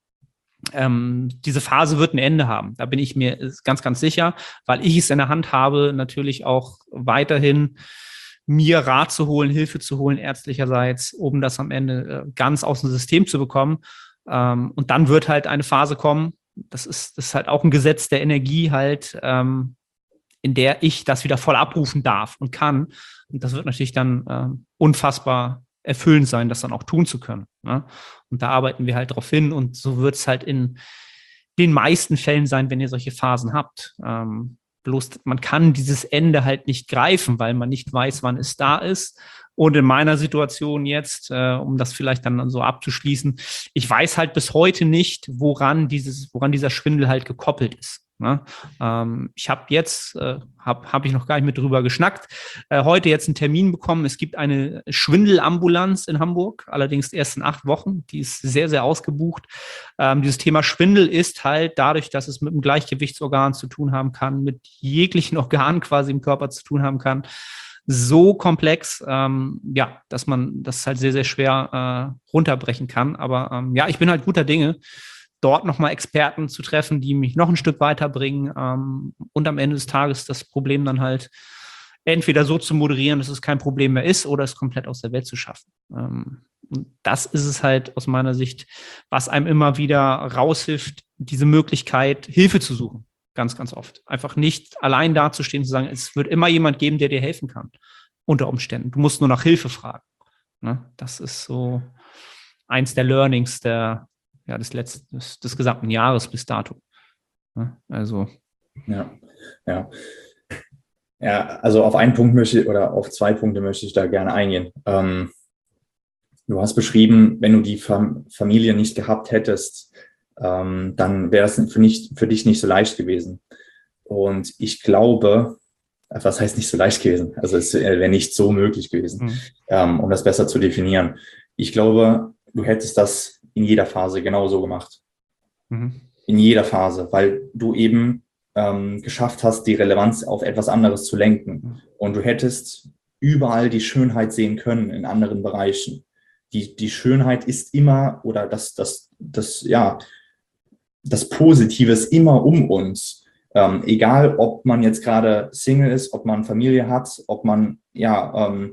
Ähm, diese Phase wird ein Ende haben. Da bin ich mir ganz, ganz sicher, weil ich es in der Hand habe, natürlich auch weiterhin mir Rat zu holen, Hilfe zu holen, ärztlicherseits, um das am Ende äh, ganz aus dem System zu bekommen. Ähm, und dann wird halt eine Phase kommen, das ist, das ist halt auch ein Gesetz der Energie halt, ähm, in der ich das wieder voll abrufen darf und kann. Und das wird natürlich dann ähm, unfassbar erfüllend sein, das dann auch tun zu können. Ne? Und da arbeiten wir halt drauf hin und so wird es halt in den meisten Fällen sein, wenn ihr solche Phasen habt. Ähm, bloß man kann dieses Ende halt nicht greifen, weil man nicht weiß, wann es da ist. Und in meiner Situation jetzt, äh, um das vielleicht dann so abzuschließen, ich weiß halt bis heute nicht, woran dieses, woran dieser Schwindel halt gekoppelt ist. Ne? Ähm, ich habe jetzt, äh, habe hab ich noch gar nicht mit drüber geschnackt, äh, heute jetzt einen Termin bekommen. Es gibt eine Schwindelambulanz in Hamburg, allerdings erst in acht Wochen. Die ist sehr, sehr ausgebucht. Ähm, dieses Thema Schwindel ist halt dadurch, dass es mit dem Gleichgewichtsorgan zu tun haben kann, mit jeglichen Organen quasi im Körper zu tun haben kann, so komplex, ähm, ja, dass man das halt sehr, sehr schwer äh, runterbrechen kann. Aber ähm, ja, ich bin halt guter Dinge, dort nochmal Experten zu treffen, die mich noch ein Stück weiterbringen ähm, und am Ende des Tages das Problem dann halt entweder so zu moderieren, dass es kein Problem mehr ist oder es komplett aus der Welt zu schaffen. Ähm, und das ist es halt aus meiner Sicht, was einem immer wieder raushilft, diese Möglichkeit, Hilfe zu suchen. Ganz, ganz oft. Einfach nicht allein dazustehen, zu sagen, es wird immer jemand geben, der dir helfen kann, unter Umständen. Du musst nur nach Hilfe fragen. Ne? Das ist so eins der Learnings der, ja, des letzten, des, des gesamten Jahres bis dato. Ne? Also. Ja, ja. Ja, also auf einen Punkt möchte ich, oder auf zwei Punkte möchte ich da gerne eingehen. Ähm, du hast beschrieben, wenn du die Fam- Familie nicht gehabt hättest, ähm, dann wäre es für, nicht, für dich nicht so leicht gewesen. Und ich glaube, was heißt nicht so leicht gewesen? Also es wäre nicht so möglich gewesen, mhm. ähm, um das besser zu definieren. Ich glaube, du hättest das in jeder Phase genauso gemacht. Mhm. in jeder Phase, weil du eben ähm, geschafft hast, die Relevanz auf etwas anderes zu lenken. Und du hättest überall die Schönheit sehen können in anderen Bereichen. Die, die Schönheit ist immer, oder das, das, das, ja, das Positive ist immer um uns. Ähm, egal, ob man jetzt gerade Single ist, ob man Familie hat, ob man ja ähm,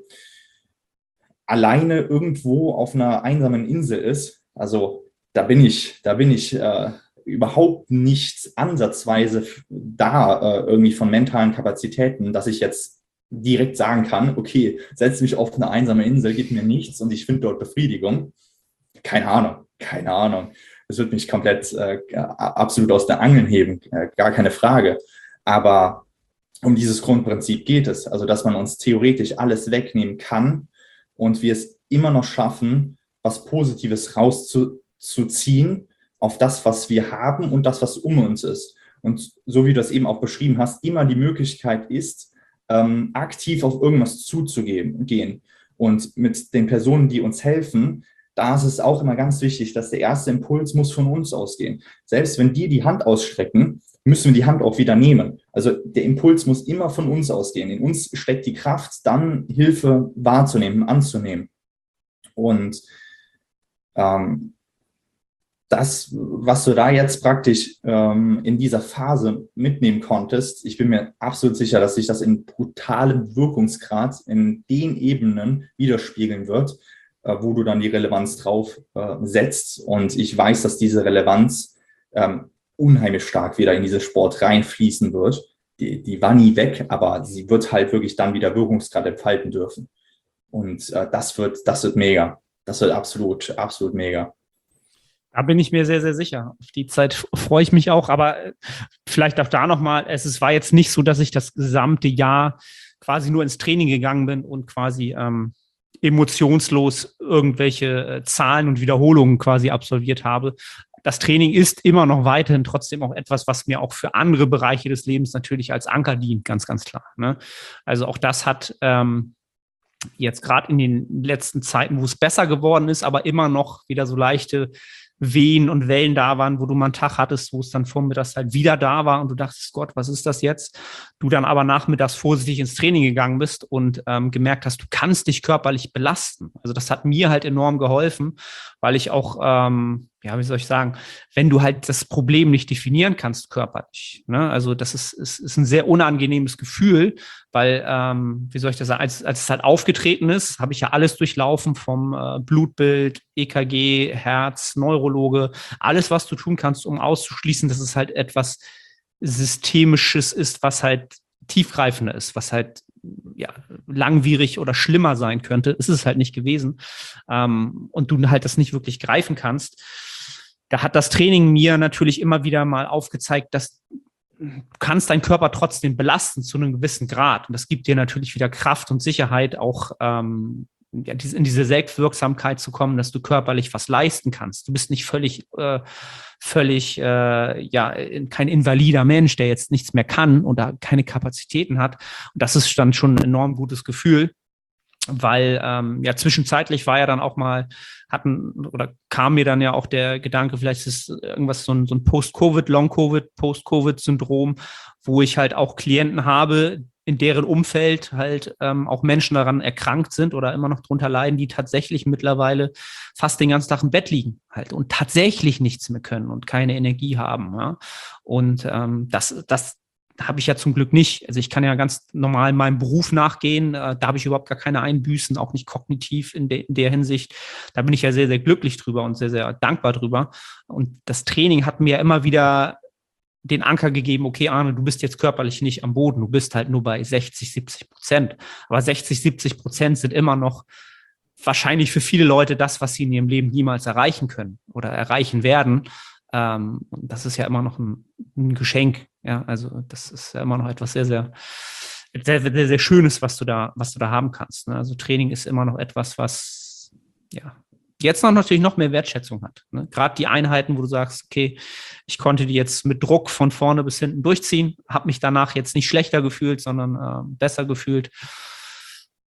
alleine irgendwo auf einer einsamen Insel ist. Also da bin ich, da bin ich äh, überhaupt nicht ansatzweise da äh, irgendwie von mentalen Kapazitäten, dass ich jetzt direkt sagen kann, okay, setz mich auf eine einsame Insel, gib mir nichts und ich finde dort Befriedigung. Keine Ahnung, keine Ahnung. Das wird mich komplett äh, absolut aus der Angeln heben, äh, gar keine Frage. Aber um dieses Grundprinzip geht es, also dass man uns theoretisch alles wegnehmen kann und wir es immer noch schaffen, was Positives rauszuziehen auf das, was wir haben und das, was um uns ist. Und so wie du das eben auch beschrieben hast, immer die Möglichkeit ist, ähm, aktiv auf irgendwas zuzugehen. Und mit den Personen, die uns helfen, da ist es auch immer ganz wichtig, dass der erste Impuls muss von uns ausgehen. Selbst wenn die die Hand ausstrecken, müssen wir die Hand auch wieder nehmen. Also der Impuls muss immer von uns ausgehen. In uns steckt die Kraft, dann Hilfe wahrzunehmen, anzunehmen. Und ähm, das, was du da jetzt praktisch ähm, in dieser Phase mitnehmen konntest, ich bin mir absolut sicher, dass sich das in brutalem Wirkungsgrad in den Ebenen widerspiegeln wird, äh, wo du dann die Relevanz drauf äh, setzt. Und ich weiß, dass diese Relevanz ähm, unheimlich stark wieder in diesen Sport reinfließen wird. Die, die war nie weg, aber sie wird halt wirklich dann wieder Wirkungsgrad entfalten dürfen. Und äh, das wird, das wird mega. Das wird absolut, absolut mega. Da bin ich mir sehr, sehr sicher. Auf die Zeit freue ich mich auch. Aber vielleicht auch da nochmal, es, es war jetzt nicht so, dass ich das gesamte Jahr quasi nur ins Training gegangen bin und quasi ähm, emotionslos irgendwelche äh, Zahlen und Wiederholungen quasi absolviert habe. Das Training ist immer noch weiterhin trotzdem auch etwas, was mir auch für andere Bereiche des Lebens natürlich als Anker dient, ganz, ganz klar. Ne? Also auch das hat ähm, jetzt gerade in den letzten Zeiten, wo es besser geworden ist, aber immer noch wieder so leichte Wehen und Wellen da waren, wo du mal einen Tag hattest, wo es dann vormittags halt wieder da war und du dachtest, Gott, was ist das jetzt? Du dann aber nachmittags vorsichtig ins Training gegangen bist und ähm, gemerkt hast, du kannst dich körperlich belasten. Also das hat mir halt enorm geholfen, weil ich auch, ähm, ja, wie soll ich sagen, wenn du halt das Problem nicht definieren kannst körperlich, ne? Also das ist, ist, ist ein sehr unangenehmes Gefühl, weil, ähm, wie soll ich das sagen, als, als es halt aufgetreten ist, habe ich ja alles durchlaufen vom äh, Blutbild, E K G, Herz, Neurologe, alles, was du tun kannst, um auszuschließen, dass es halt etwas Systemisches ist, was halt tiefgreifender ist, was halt ja, langwierig oder schlimmer sein könnte, ist es halt nicht gewesen. Ähm, und du halt das nicht wirklich greifen kannst. Da hat das Training mir natürlich immer wieder mal aufgezeigt, dass du kannst deinen Körper trotzdem belasten zu einem gewissen Grad. Und das gibt dir natürlich wieder Kraft und Sicherheit, auch ähm, ja, in diese Selbstwirksamkeit zu kommen, dass du körperlich was leisten kannst. Du bist nicht völlig, äh, völlig, äh, ja, kein invalider Mensch, der jetzt nichts mehr kann oder keine Kapazitäten hat. Und das ist dann schon ein enorm gutes Gefühl, weil ähm, ja zwischenzeitlich war ja dann auch mal, hatten oder kam mir dann ja auch der Gedanke, vielleicht ist es irgendwas so ein, so ein Post-Covid, Long-Covid, Post-Covid-Syndrom, wo ich halt auch Klienten habe, in deren Umfeld halt ähm, auch Menschen daran erkrankt sind oder immer noch drunter leiden, die tatsächlich mittlerweile fast den ganzen Tag im Bett liegen halt und tatsächlich nichts mehr können und keine Energie haben. Ja? Und ähm, das, das habe ich ja zum Glück nicht. Also ich kann ja ganz normal meinem Beruf nachgehen. Äh, da habe ich überhaupt gar keine Einbüßen, auch nicht kognitiv in, de, in der Hinsicht. Da bin ich ja sehr, sehr glücklich drüber und sehr, sehr dankbar drüber. Und das Training hat mir immer wieder den Anker gegeben, okay, Arne, du bist jetzt körperlich nicht am Boden, du bist halt nur bei sechzig, siebzig Prozent. Aber sechzig, siebzig Prozent sind immer noch wahrscheinlich für viele Leute das, was sie in ihrem Leben niemals erreichen können oder erreichen werden. Ähm, und das ist ja immer noch ein, ein Geschenk. Ja, also das ist ja immer noch etwas sehr, sehr, sehr, sehr, sehr Schönes, was du da, was du da haben kannst. Ne? Also Training ist immer noch etwas, was ja jetzt noch natürlich noch mehr Wertschätzung hat. Ne? Gerade die Einheiten, wo du sagst, okay, ich konnte die jetzt mit Druck von vorne bis hinten durchziehen, habe mich danach jetzt nicht schlechter gefühlt, sondern äh, besser gefühlt.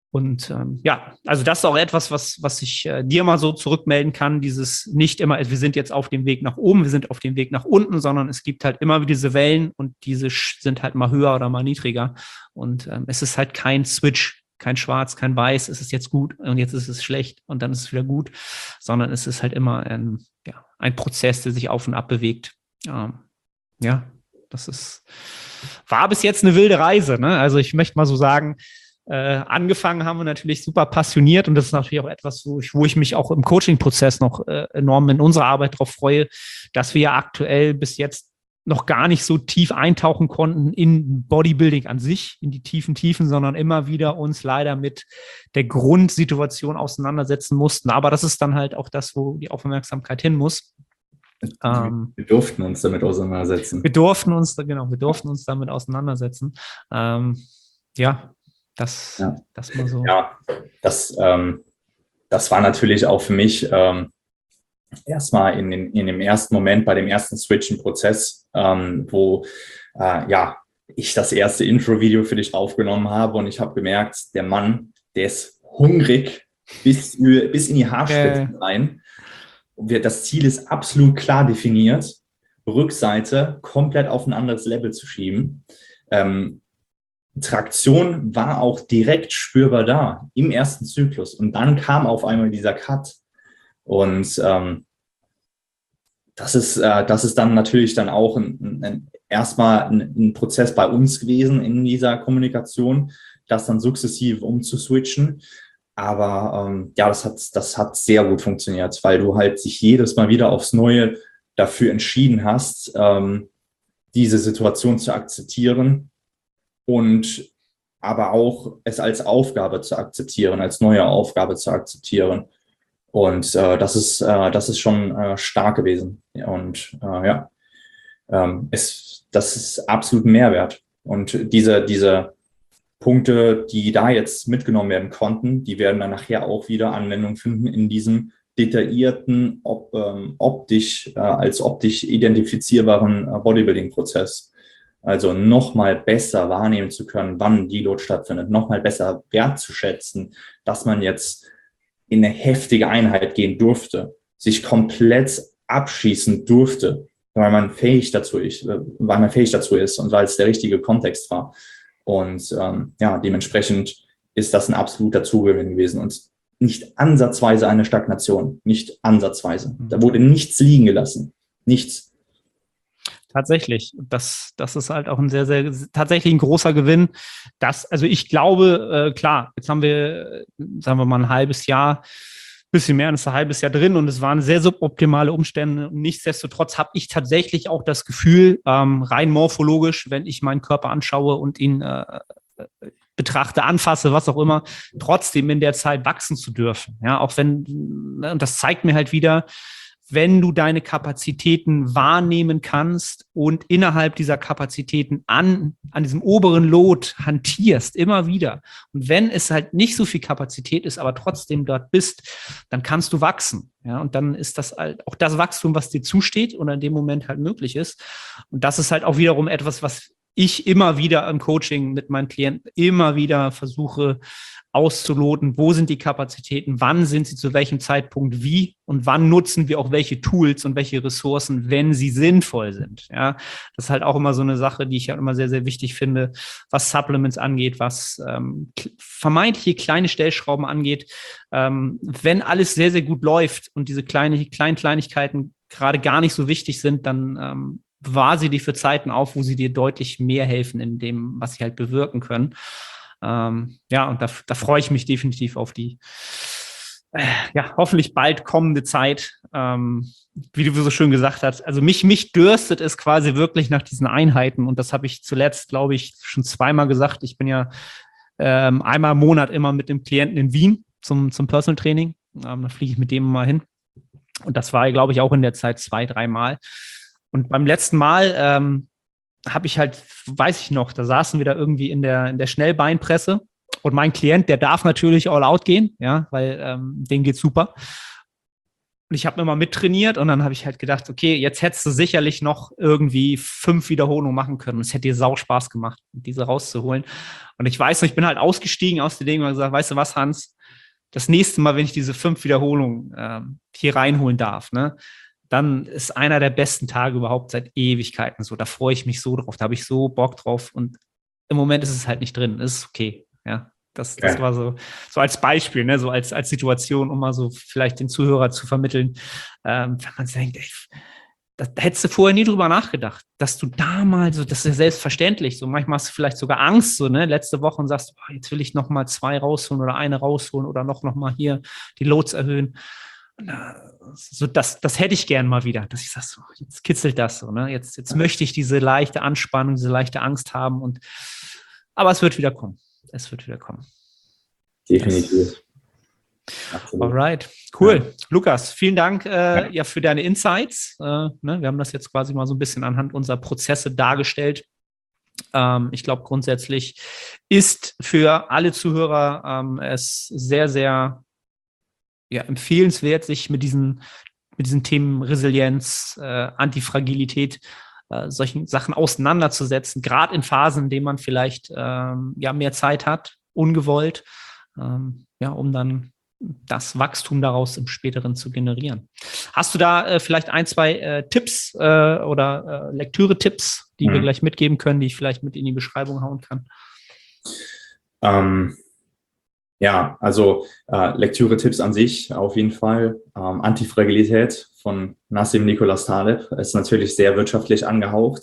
Und ähm, ja, also das ist auch etwas, was, was ich äh, dir mal so zurückmelden kann, dieses nicht immer, wir sind jetzt auf dem Weg nach oben, wir sind auf dem Weg nach unten, sondern es gibt halt immer wieder diese Wellen und diese sind halt mal höher oder mal niedriger. Und ähm, es ist halt kein Switch, kein Schwarz, kein Weiß, es ist jetzt gut und jetzt ist es schlecht und dann ist es wieder gut, sondern es ist halt immer ein, ja, ein Prozess, der sich auf und ab bewegt. Ähm, ja, das ist, war bis jetzt eine wilde Reise, ne? Also ich möchte mal so sagen, Äh, angefangen haben wir natürlich super passioniert und das ist natürlich auch etwas, wo ich, wo ich mich auch im Coaching-Prozess noch äh, enorm in unserer Arbeit darauf freue, dass wir ja aktuell bis jetzt noch gar nicht so tief eintauchen konnten in Bodybuilding an sich, in die tiefen Tiefen, sondern immer wieder uns leider mit der Grundsituation auseinandersetzen mussten. Aber das ist dann halt auch das, wo die Aufmerksamkeit hin muss. Ähm, wir durften uns damit auseinandersetzen. Wir durften uns, genau, wir durften uns damit auseinandersetzen. Ähm, ja, Das, ja. das mal so. Ja, das, ähm, das war natürlich auch für mich ähm, erstmal in, in, in dem ersten Moment, bei dem ersten Switchen-Prozess, ähm, wo äh, ja, ich das erste Intro-Video für dich aufgenommen habe und ich habe gemerkt, der Mann, der ist hungrig bis, bis in die Haarspitzen äh. rein. Wir, das Ziel ist absolut klar definiert, Rückseite komplett auf ein anderes Level zu schieben. Ähm, Traktion war auch direkt spürbar da im ersten Zyklus und dann kam auf einmal dieser Cut und ähm, das ist äh, das ist dann natürlich dann auch ein, ein, erstmal ein, ein Prozess bei uns gewesen in dieser Kommunikation, das dann sukzessiv umzuswitchen, aber ähm, ja, das hat das hat sehr gut funktioniert, weil du halt sich jedes Mal wieder aufs Neue dafür entschieden hast, ähm, diese Situation zu akzeptieren. Und aber auch es als Aufgabe zu akzeptieren, als neue Aufgabe zu akzeptieren. Und äh, das ist äh, das ist schon äh, stark gewesen. Und äh, ja, ähm, es, das ist absolut ein Mehrwert. Und diese, diese Punkte, die da jetzt mitgenommen werden konnten, die werden dann nachher auch wieder Anwendung finden in diesem detaillierten, ob, ähm, optisch, äh, als optisch identifizierbaren äh, Bodybuilding-Prozess. Also nochmal besser wahrnehmen zu können, wann Deload stattfindet, nochmal besser wertzuschätzen, dass man jetzt in eine heftige Einheit gehen durfte, sich komplett abschießen durfte, weil man fähig dazu ist, weil man fähig dazu ist und weil es der richtige Kontext war. Und ähm, ja, dementsprechend ist das ein absoluter Zugewinn gewesen und nicht ansatzweise eine Stagnation, nicht ansatzweise. Da wurde nichts liegen gelassen, nichts. Tatsächlich. Das, das ist halt auch ein sehr, sehr, tatsächlich ein großer Gewinn. Das, also ich glaube, äh, klar, jetzt haben wir, sagen wir mal, ein halbes Jahr, bisschen mehr als ein halbes Jahr drin und es waren sehr suboptimale Umstände. Nichtsdestotrotz habe ich tatsächlich auch das Gefühl, ähm, rein morphologisch, wenn ich meinen Körper anschaue und ihn äh, betrachte, anfasse, was auch immer, trotzdem in der Zeit wachsen zu dürfen. Ja, auch wenn, und das zeigt mir halt wieder, wenn du deine Kapazitäten wahrnehmen kannst und innerhalb dieser Kapazitäten an, an diesem oberen Lot hantierst, immer wieder. Und wenn es halt nicht so viel Kapazität ist, aber trotzdem dort bist, dann kannst du wachsen. Ja, und dann ist das halt auch das Wachstum, was dir zusteht und in dem Moment halt möglich ist. Und das ist halt auch wiederum etwas, was ich immer wieder im Coaching mit meinen Klienten immer wieder versuche auszuloten, wo sind die Kapazitäten, wann sind sie zu welchem Zeitpunkt wie und wann nutzen wir auch welche Tools und welche Ressourcen, wenn sie sinnvoll sind. Ja, das ist halt auch immer so eine Sache, die ich ja immer sehr, sehr wichtig finde, was Supplements angeht, was ähm, vermeintliche kleine Stellschrauben angeht. Ähm, wenn alles sehr, sehr gut läuft und diese kleine, kleinen Kleinigkeiten gerade gar nicht so wichtig sind, dann ähm, bewahre sie dir für Zeiten auf, wo sie dir deutlich mehr helfen in dem, was sie halt bewirken können. Ähm, ja, und da, da freue ich mich definitiv auf die, äh, ja, hoffentlich bald kommende Zeit. Ähm, wie du so schön gesagt hast, also mich, mich dürstet es quasi wirklich nach diesen Einheiten und das habe ich zuletzt, glaube ich, schon zweimal gesagt. Ich bin ja ähm, einmal im Monat immer mit dem Klienten in Wien zum, zum Personal Training. Ähm, da fliege ich mit dem mal hin. Und das war, glaube ich, auch in der Zeit zwei, dreimal. Und beim letzten Mal ähm, habe ich halt, weiß ich noch, da saßen wir da irgendwie in der, in der Schnellbeinpresse und mein Klient, der darf natürlich all out gehen, ja, weil ähm, dem geht's super. Und ich habe immer mittrainiert und dann habe ich halt gedacht, okay, jetzt hättest du sicherlich noch irgendwie fünf Wiederholungen machen können. Und es hätte dir sau Spaß gemacht, diese rauszuholen. Und ich weiß noch, ich bin halt ausgestiegen aus dem Ding und gesagt, weißt du was, Hans, das nächste Mal, wenn ich diese fünf Wiederholungen ähm, hier reinholen darf, ne, dann ist einer der besten Tage überhaupt seit Ewigkeiten so. Da freue ich mich so drauf, da habe ich so Bock drauf. Und im Moment ist es halt nicht drin. Es ist okay, ja. Das, das Ja. war so, so als Beispiel, ne, so als, als Situation, um mal so vielleicht den Zuhörer zu vermitteln, ähm, wenn man denkt, ey, da, da hättest du vorher nie drüber nachgedacht, dass du da mal so, das ist ja selbstverständlich, so manchmal hast du vielleicht sogar Angst, so, ne, letzte Woche und sagst, boah, jetzt will ich noch mal zwei rausholen oder eine rausholen oder noch, noch mal hier die Loads erhöhen. Und, äh, so das, das hätte ich gern mal wieder, dass ich sage, so, jetzt kitzelt das so, ne, jetzt, jetzt möchte ich diese leichte Anspannung, diese leichte Angst haben und, aber es wird wieder kommen. Es wird wieder kommen. Definitiv. Alright, cool. Ja. Lukas, vielen Dank äh, ja. ja für deine Insights. Äh, ne? Wir haben das jetzt quasi mal so ein bisschen anhand unserer Prozesse dargestellt. Ähm, ich glaube, grundsätzlich ist für alle Zuhörer ähm, es sehr, sehr ja, empfehlenswert, sich mit diesen, mit diesen Themen Resilienz, äh, Antifragilität, äh, solchen Sachen auseinanderzusetzen, gerade in Phasen, in denen man vielleicht ähm, ja, mehr Zeit hat, ungewollt, ähm, ja, um dann das Wachstum daraus im Späteren zu generieren. Hast du da äh, vielleicht ein, zwei äh, Tipps äh, oder äh, Lektüre-Tipps, die mhm. wir gleich mitgeben können, die ich vielleicht mit in die Beschreibung hauen kann? Ähm, ja, also äh, Lektüre-Tipps an sich auf jeden Fall. Ähm, Antifragilität von Nassim Nicholas Taleb ist natürlich sehr wirtschaftlich angehaucht,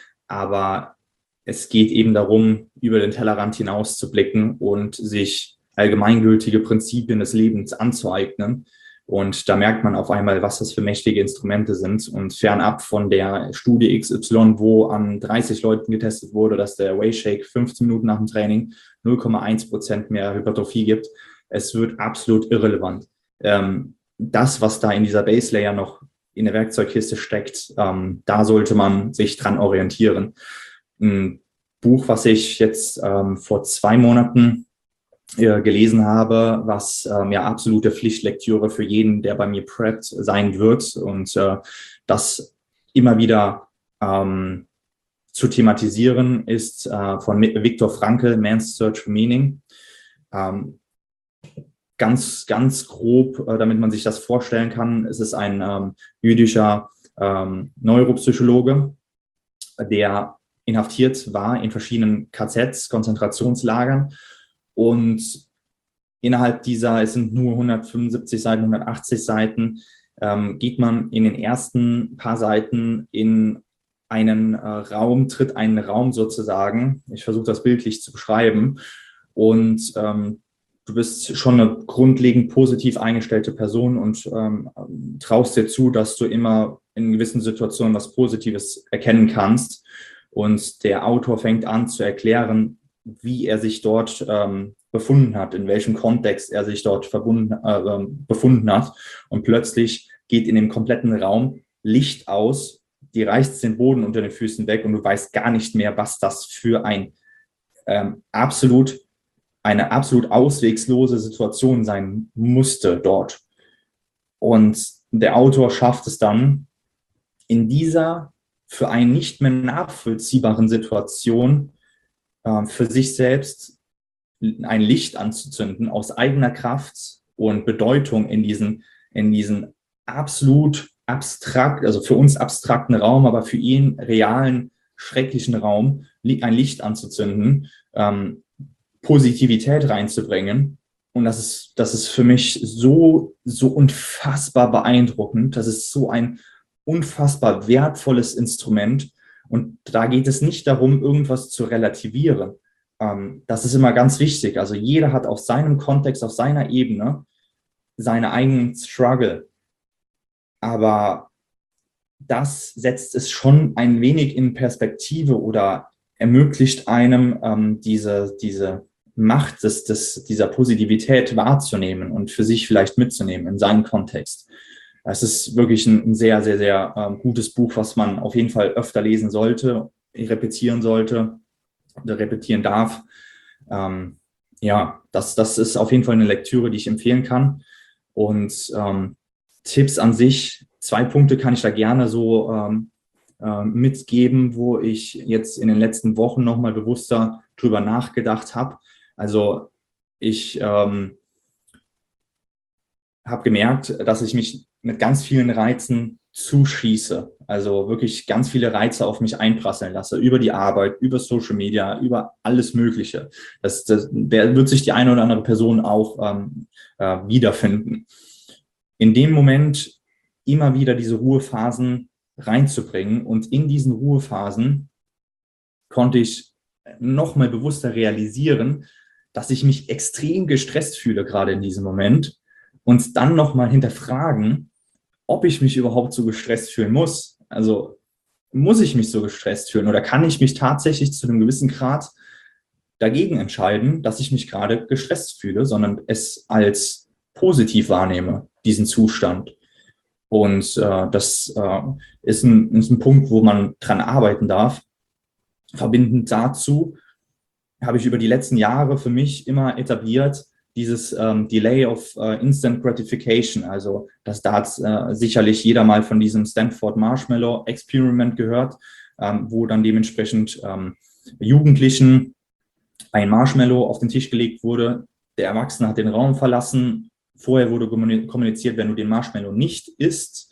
aber es geht eben darum, über den Tellerrand hinaus zu blicken und sich allgemeingültige Prinzipien des Lebens anzueignen. Und da merkt man auf einmal, was das für mächtige Instrumente sind. Und fernab von der Studie X Y, wo an dreißig Leuten getestet wurde, dass der Whey Shake fünfzehn Minuten nach dem Training null Komma eins Prozent mehr Hypertrophie gibt. Es wird absolut irrelevant. Ähm, das, was da in dieser Base Layer noch in der Werkzeugkiste steckt, ähm, da sollte man sich dran orientieren. Ein Buch, was ich jetzt ähm, vor zwei Monaten gelesen habe, was ähm, ja absolute Pflichtlektüre für jeden, der bei mir preppt, sein wird und äh, das immer wieder ähm, zu thematisieren ist äh, von Viktor Frankl, Man's Search for Meaning. Ähm, ganz, ganz grob, äh, damit man sich das vorstellen kann, es ist ein ähm, jüdischer ähm, Neuropsychologe, der inhaftiert war in verschiedenen K Zs, Konzentrationslagern. Und innerhalb dieser, es sind nur hundertfünfundsiebzig Seiten, hundertachtzig Seiten, ähm, geht man in den ersten paar Seiten in einen äh, Raum, tritt einen Raum sozusagen. Ich versuche das bildlich zu beschreiben. Und ähm, du bist schon eine grundlegend positiv eingestellte Person und ähm, traust dir zu, dass du immer in gewissen Situationen was Positives erkennen kannst. Und der Autor fängt an zu erklären, wie er sich dort ähm, befunden hat, in welchem Kontext er sich dort verbunden, äh, befunden hat. Und plötzlich geht in dem kompletten Raum Licht aus, die reißt den Boden unter den Füßen weg und du weißt gar nicht mehr, was das für ein ähm, absolut, eine absolut auswegslose Situation sein musste dort. Und der Autor schafft es dann, in dieser für einen nicht mehr nachvollziehbaren Situation für sich selbst ein Licht anzuzünden aus eigener Kraft und Bedeutung in diesen, in diesen absolut abstrakt, also für uns abstrakten Raum, aber für ihn realen, schrecklichen Raum, ein Licht anzuzünden, ähm, Positivität reinzubringen. Und das ist, das ist für mich so, so unfassbar beeindruckend. Das ist so ein unfassbar wertvolles Instrument. Und da geht es nicht darum, irgendwas zu relativieren. Ähm, das ist immer ganz wichtig. Also jeder hat auf seinem Kontext, auf seiner Ebene seine eigenen Struggle. Aber das setzt es schon ein wenig in Perspektive oder ermöglicht einem, ähm, diese, diese Macht des, des, dieser Positivität wahrzunehmen und für sich vielleicht mitzunehmen in seinen Kontext. Es ist wirklich ein, ein sehr, sehr, sehr ähm, gutes Buch, was man auf jeden Fall öfter lesen sollte, repetieren sollte oder repetieren darf. Ähm, ja, das, das ist auf jeden Fall eine Lektüre, die ich empfehlen kann. Und ähm, Tipps an sich, zwei Punkte kann ich da gerne so ähm, äh, mitgeben, wo ich jetzt in den letzten Wochen nochmal bewusster drüber nachgedacht habe. Also ich ähm, habe gemerkt, dass ich mich mit ganz vielen Reizen zuschieße. Also wirklich ganz viele Reize auf mich einprasseln lasse, über die Arbeit, über Social Media, über alles Mögliche. Das, das der wird sich die eine oder andere Person auch ähm, äh, wiederfinden. In dem Moment immer wieder diese Ruhephasen reinzubringen, und in diesen Ruhephasen konnte ich nochmal bewusster realisieren, dass ich mich extrem gestresst fühle gerade in diesem Moment, und dann nochmal hinterfragen, ob ich mich überhaupt so gestresst fühlen muss. Also muss ich mich so gestresst fühlen, oder kann ich mich tatsächlich zu einem gewissen Grad dagegen entscheiden, dass ich mich gerade gestresst fühle, sondern es als positiv wahrnehme, diesen Zustand. Und äh, das äh, ist, ein, ist ein Punkt, wo man dran arbeiten darf. Verbindend dazu habe ich über die letzten Jahre für mich immer etabliert, dieses ähm, Delay of äh, Instant Gratification. Also das da hat äh, sicherlich jeder mal von diesem Stanford Marshmallow Experiment gehört, ähm, wo dann dementsprechend ähm, Jugendlichen ein Marshmallow auf den Tisch gelegt wurde. Der Erwachsene hat den Raum verlassen. Vorher wurde kommuniziert, wenn du den Marshmallow nicht isst,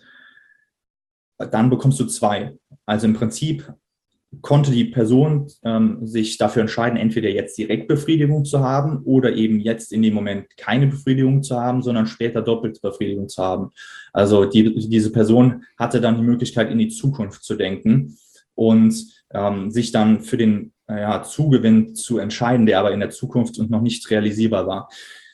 dann bekommst du zwei. Also im Prinzip konnte die Person ähm, sich dafür entscheiden, entweder jetzt direkt Befriedigung zu haben oder eben jetzt in dem Moment keine Befriedigung zu haben, sondern später doppelte Befriedigung zu haben. Also die, diese Person hatte dann die Möglichkeit, in die Zukunft zu denken und ähm, sich dann für den äh, ja, Zugewinn zu entscheiden, der aber in der Zukunft und noch nicht realisierbar war.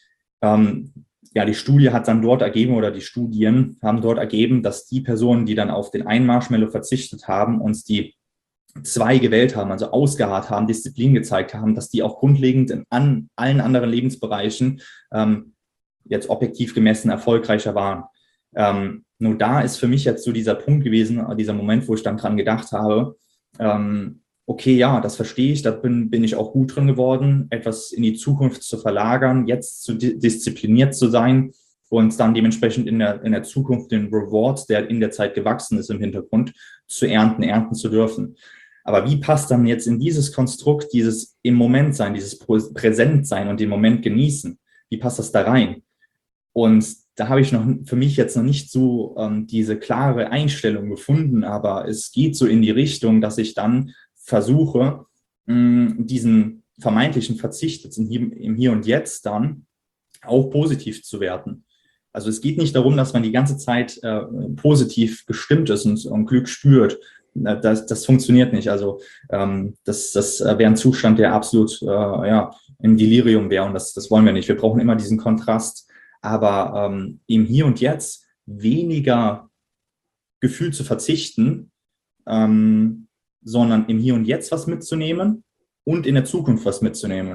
Ähm, ja, die Studie hat dann dort ergeben, oder die Studien haben dort ergeben, dass die Personen, die dann auf den einen Marshmallow verzichtet haben und die zwei gewählt haben, also ausgeharrt haben, Disziplin gezeigt haben, dass die auch grundlegend in an, allen anderen Lebensbereichen ähm, jetzt objektiv gemessen erfolgreicher waren. Ähm, nur da ist für mich jetzt so dieser Punkt gewesen, dieser Moment, wo ich dann dran gedacht habe, ähm, okay, ja, das verstehe ich, da bin, bin ich auch gut drin geworden, etwas in die Zukunft zu verlagern, jetzt zu di- diszipliniert zu sein und dann dementsprechend in der, in der Zukunft den Reward, der in der Zeit gewachsen ist im Hintergrund, zu ernten, ernten zu dürfen. Aber wie passt dann jetzt in dieses Konstrukt, dieses im Moment sein, dieses Präsent sein und den Moment genießen? Wie passt das da rein? Und da habe ich noch für mich jetzt noch nicht so ähm, diese klare Einstellung gefunden, aber es geht so in die Richtung, dass ich dann versuche, mh, diesen vermeintlichen Verzicht jetzt im Hier, im Hier und Jetzt dann auch positiv zu werten. Also es geht nicht darum, dass man die ganze Zeit äh, positiv gestimmt ist und, und Glück spürt. Das, das funktioniert nicht. Also ähm, das, das wäre ein Zustand, der absolut äh, ja, im Delirium wäre, und das, das wollen wir nicht. Wir brauchen immer diesen Kontrast. Aber ähm, im Hier und Jetzt weniger Gefühl zu verzichten, ähm, sondern im Hier und Jetzt was mitzunehmen und in der Zukunft was mitzunehmen.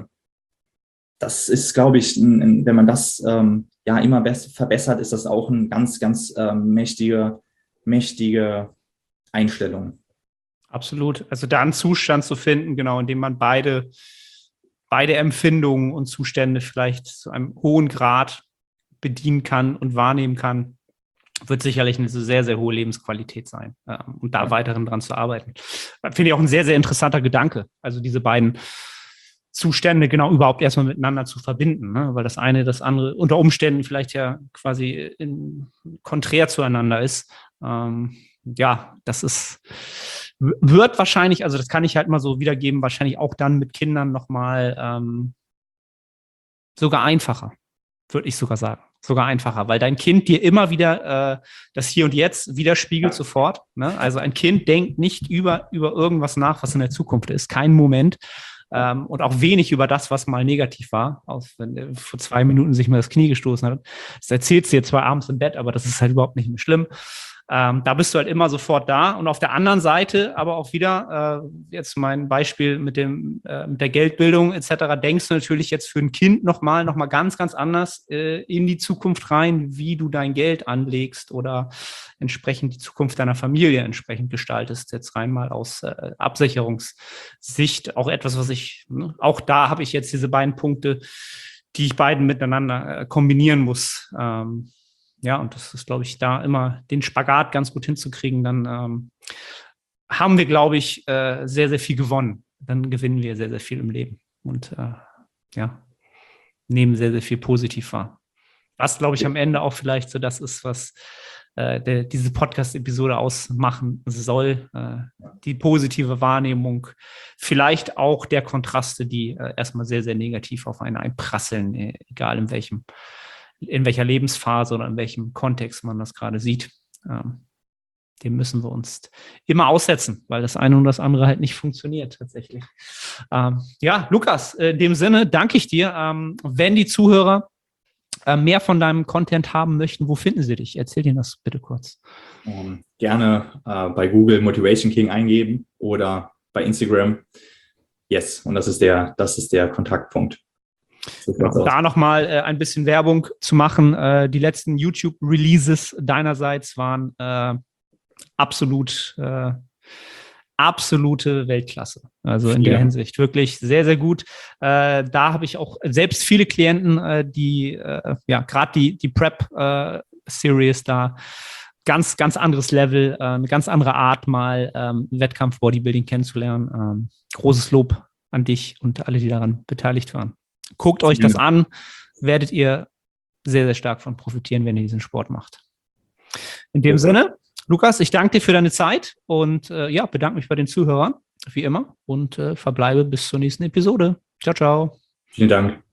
Das ist, glaube ich, ein, ein, wenn man das ähm, ja immer best- verbessert, ist das auch eine ganz, ganz ähm, mächtige, mächtige Einstellung. Absolut. Also da einen Zustand zu finden, genau, in dem man beide, beide Empfindungen und Zustände vielleicht zu einem hohen Grad bedienen kann und wahrnehmen kann, wird sicherlich eine sehr, sehr hohe Lebensqualität sein. Äh, und da ja. weiterhin dran zu arbeiten. Finde ich auch ein sehr, sehr interessanter Gedanke. Also diese beiden Zustände genau überhaupt erstmal miteinander zu verbinden, ne? Weil das eine das andere unter Umständen vielleicht ja quasi in, konträr zueinander ist. Ähm, ja, das ist, wird wahrscheinlich, also das kann ich halt mal so wiedergeben, wahrscheinlich auch dann mit Kindern nochmal ähm, sogar einfacher, würde ich sogar sagen. Sogar einfacher, weil dein Kind dir immer wieder äh, das Hier und Jetzt widerspiegelt sofort. Ne? Also ein Kind denkt nicht über, über irgendwas nach, was in der Zukunft ist. Kein Moment. Ähm, und auch wenig über das, was mal negativ war, aus, wenn er vor zwei Minuten sich mal das Knie gestoßen hat. Das erzählst du dir zwar abends im Bett, aber das ist halt überhaupt nicht mehr schlimm. Ähm, da bist du halt immer sofort da. Und auf der anderen Seite aber auch wieder, äh, jetzt mein Beispiel mit dem äh, mit der Geldbildung et cetera, denkst du natürlich jetzt für ein Kind nochmal noch mal ganz, ganz anders äh, in die Zukunft rein, wie du dein Geld anlegst oder entsprechend die Zukunft deiner Familie entsprechend gestaltest. Jetzt rein mal aus äh, Absicherungssicht. Auch etwas, was ich, ne, auch da habe ich jetzt diese beiden Punkte, die ich beiden miteinander äh, kombinieren muss. Ähm, ja, und das ist, glaube ich, da immer den Spagat ganz gut hinzukriegen, dann ähm, haben wir, glaube ich, äh, sehr, sehr viel gewonnen. Dann gewinnen wir sehr, sehr viel im Leben und äh, ja, nehmen sehr, sehr viel positiv wahr. Was, glaube ich, am Ende auch vielleicht so das ist, was äh, der, diese Podcast-Episode ausmachen soll. Äh, die positive Wahrnehmung, vielleicht auch der Kontraste, die äh, erstmal sehr, sehr negativ auf einen einprasseln, äh, egal in welchem, in welcher Lebensphase oder in welchem Kontext man das gerade sieht. Ähm, dem müssen wir uns immer aussetzen, weil das eine und das andere halt nicht funktioniert tatsächlich. Ähm, ja, Lukas, in dem Sinne danke ich dir. Ähm, wenn die Zuhörer mehr von deinem Content haben möchten, wo finden sie dich? Erzähl dir das bitte kurz. Um, gerne äh, bei Google Motivation King eingeben oder bei Instagram. Yes, und das ist der, das ist der Kontaktpunkt. So genau, da nochmal äh, ein bisschen Werbung zu machen. Äh, die letzten YouTube-Releases deinerseits waren äh, absolut äh, absolute Weltklasse. Also in ja. der Hinsicht wirklich sehr, sehr gut. Äh, da habe ich auch selbst viele Klienten, äh, die, äh, ja, gerade die, die Prep-Series äh, da, ganz, ganz anderes Level, äh, eine ganz andere Art, mal ähm, Wettkampf-Bodybuilding kennenzulernen. Ähm, großes Lob an dich und alle, die daran beteiligt waren. Guckt euch das an, werdet ihr sehr, sehr stark von profitieren, wenn ihr diesen Sport macht. In dem okay. Sinne, Lukas, ich danke dir für deine Zeit und äh, ja, bedanke mich bei den Zuhörern, wie immer, und äh, verbleibe bis zur nächsten Episode. Ciao, ciao. Vielen Dank.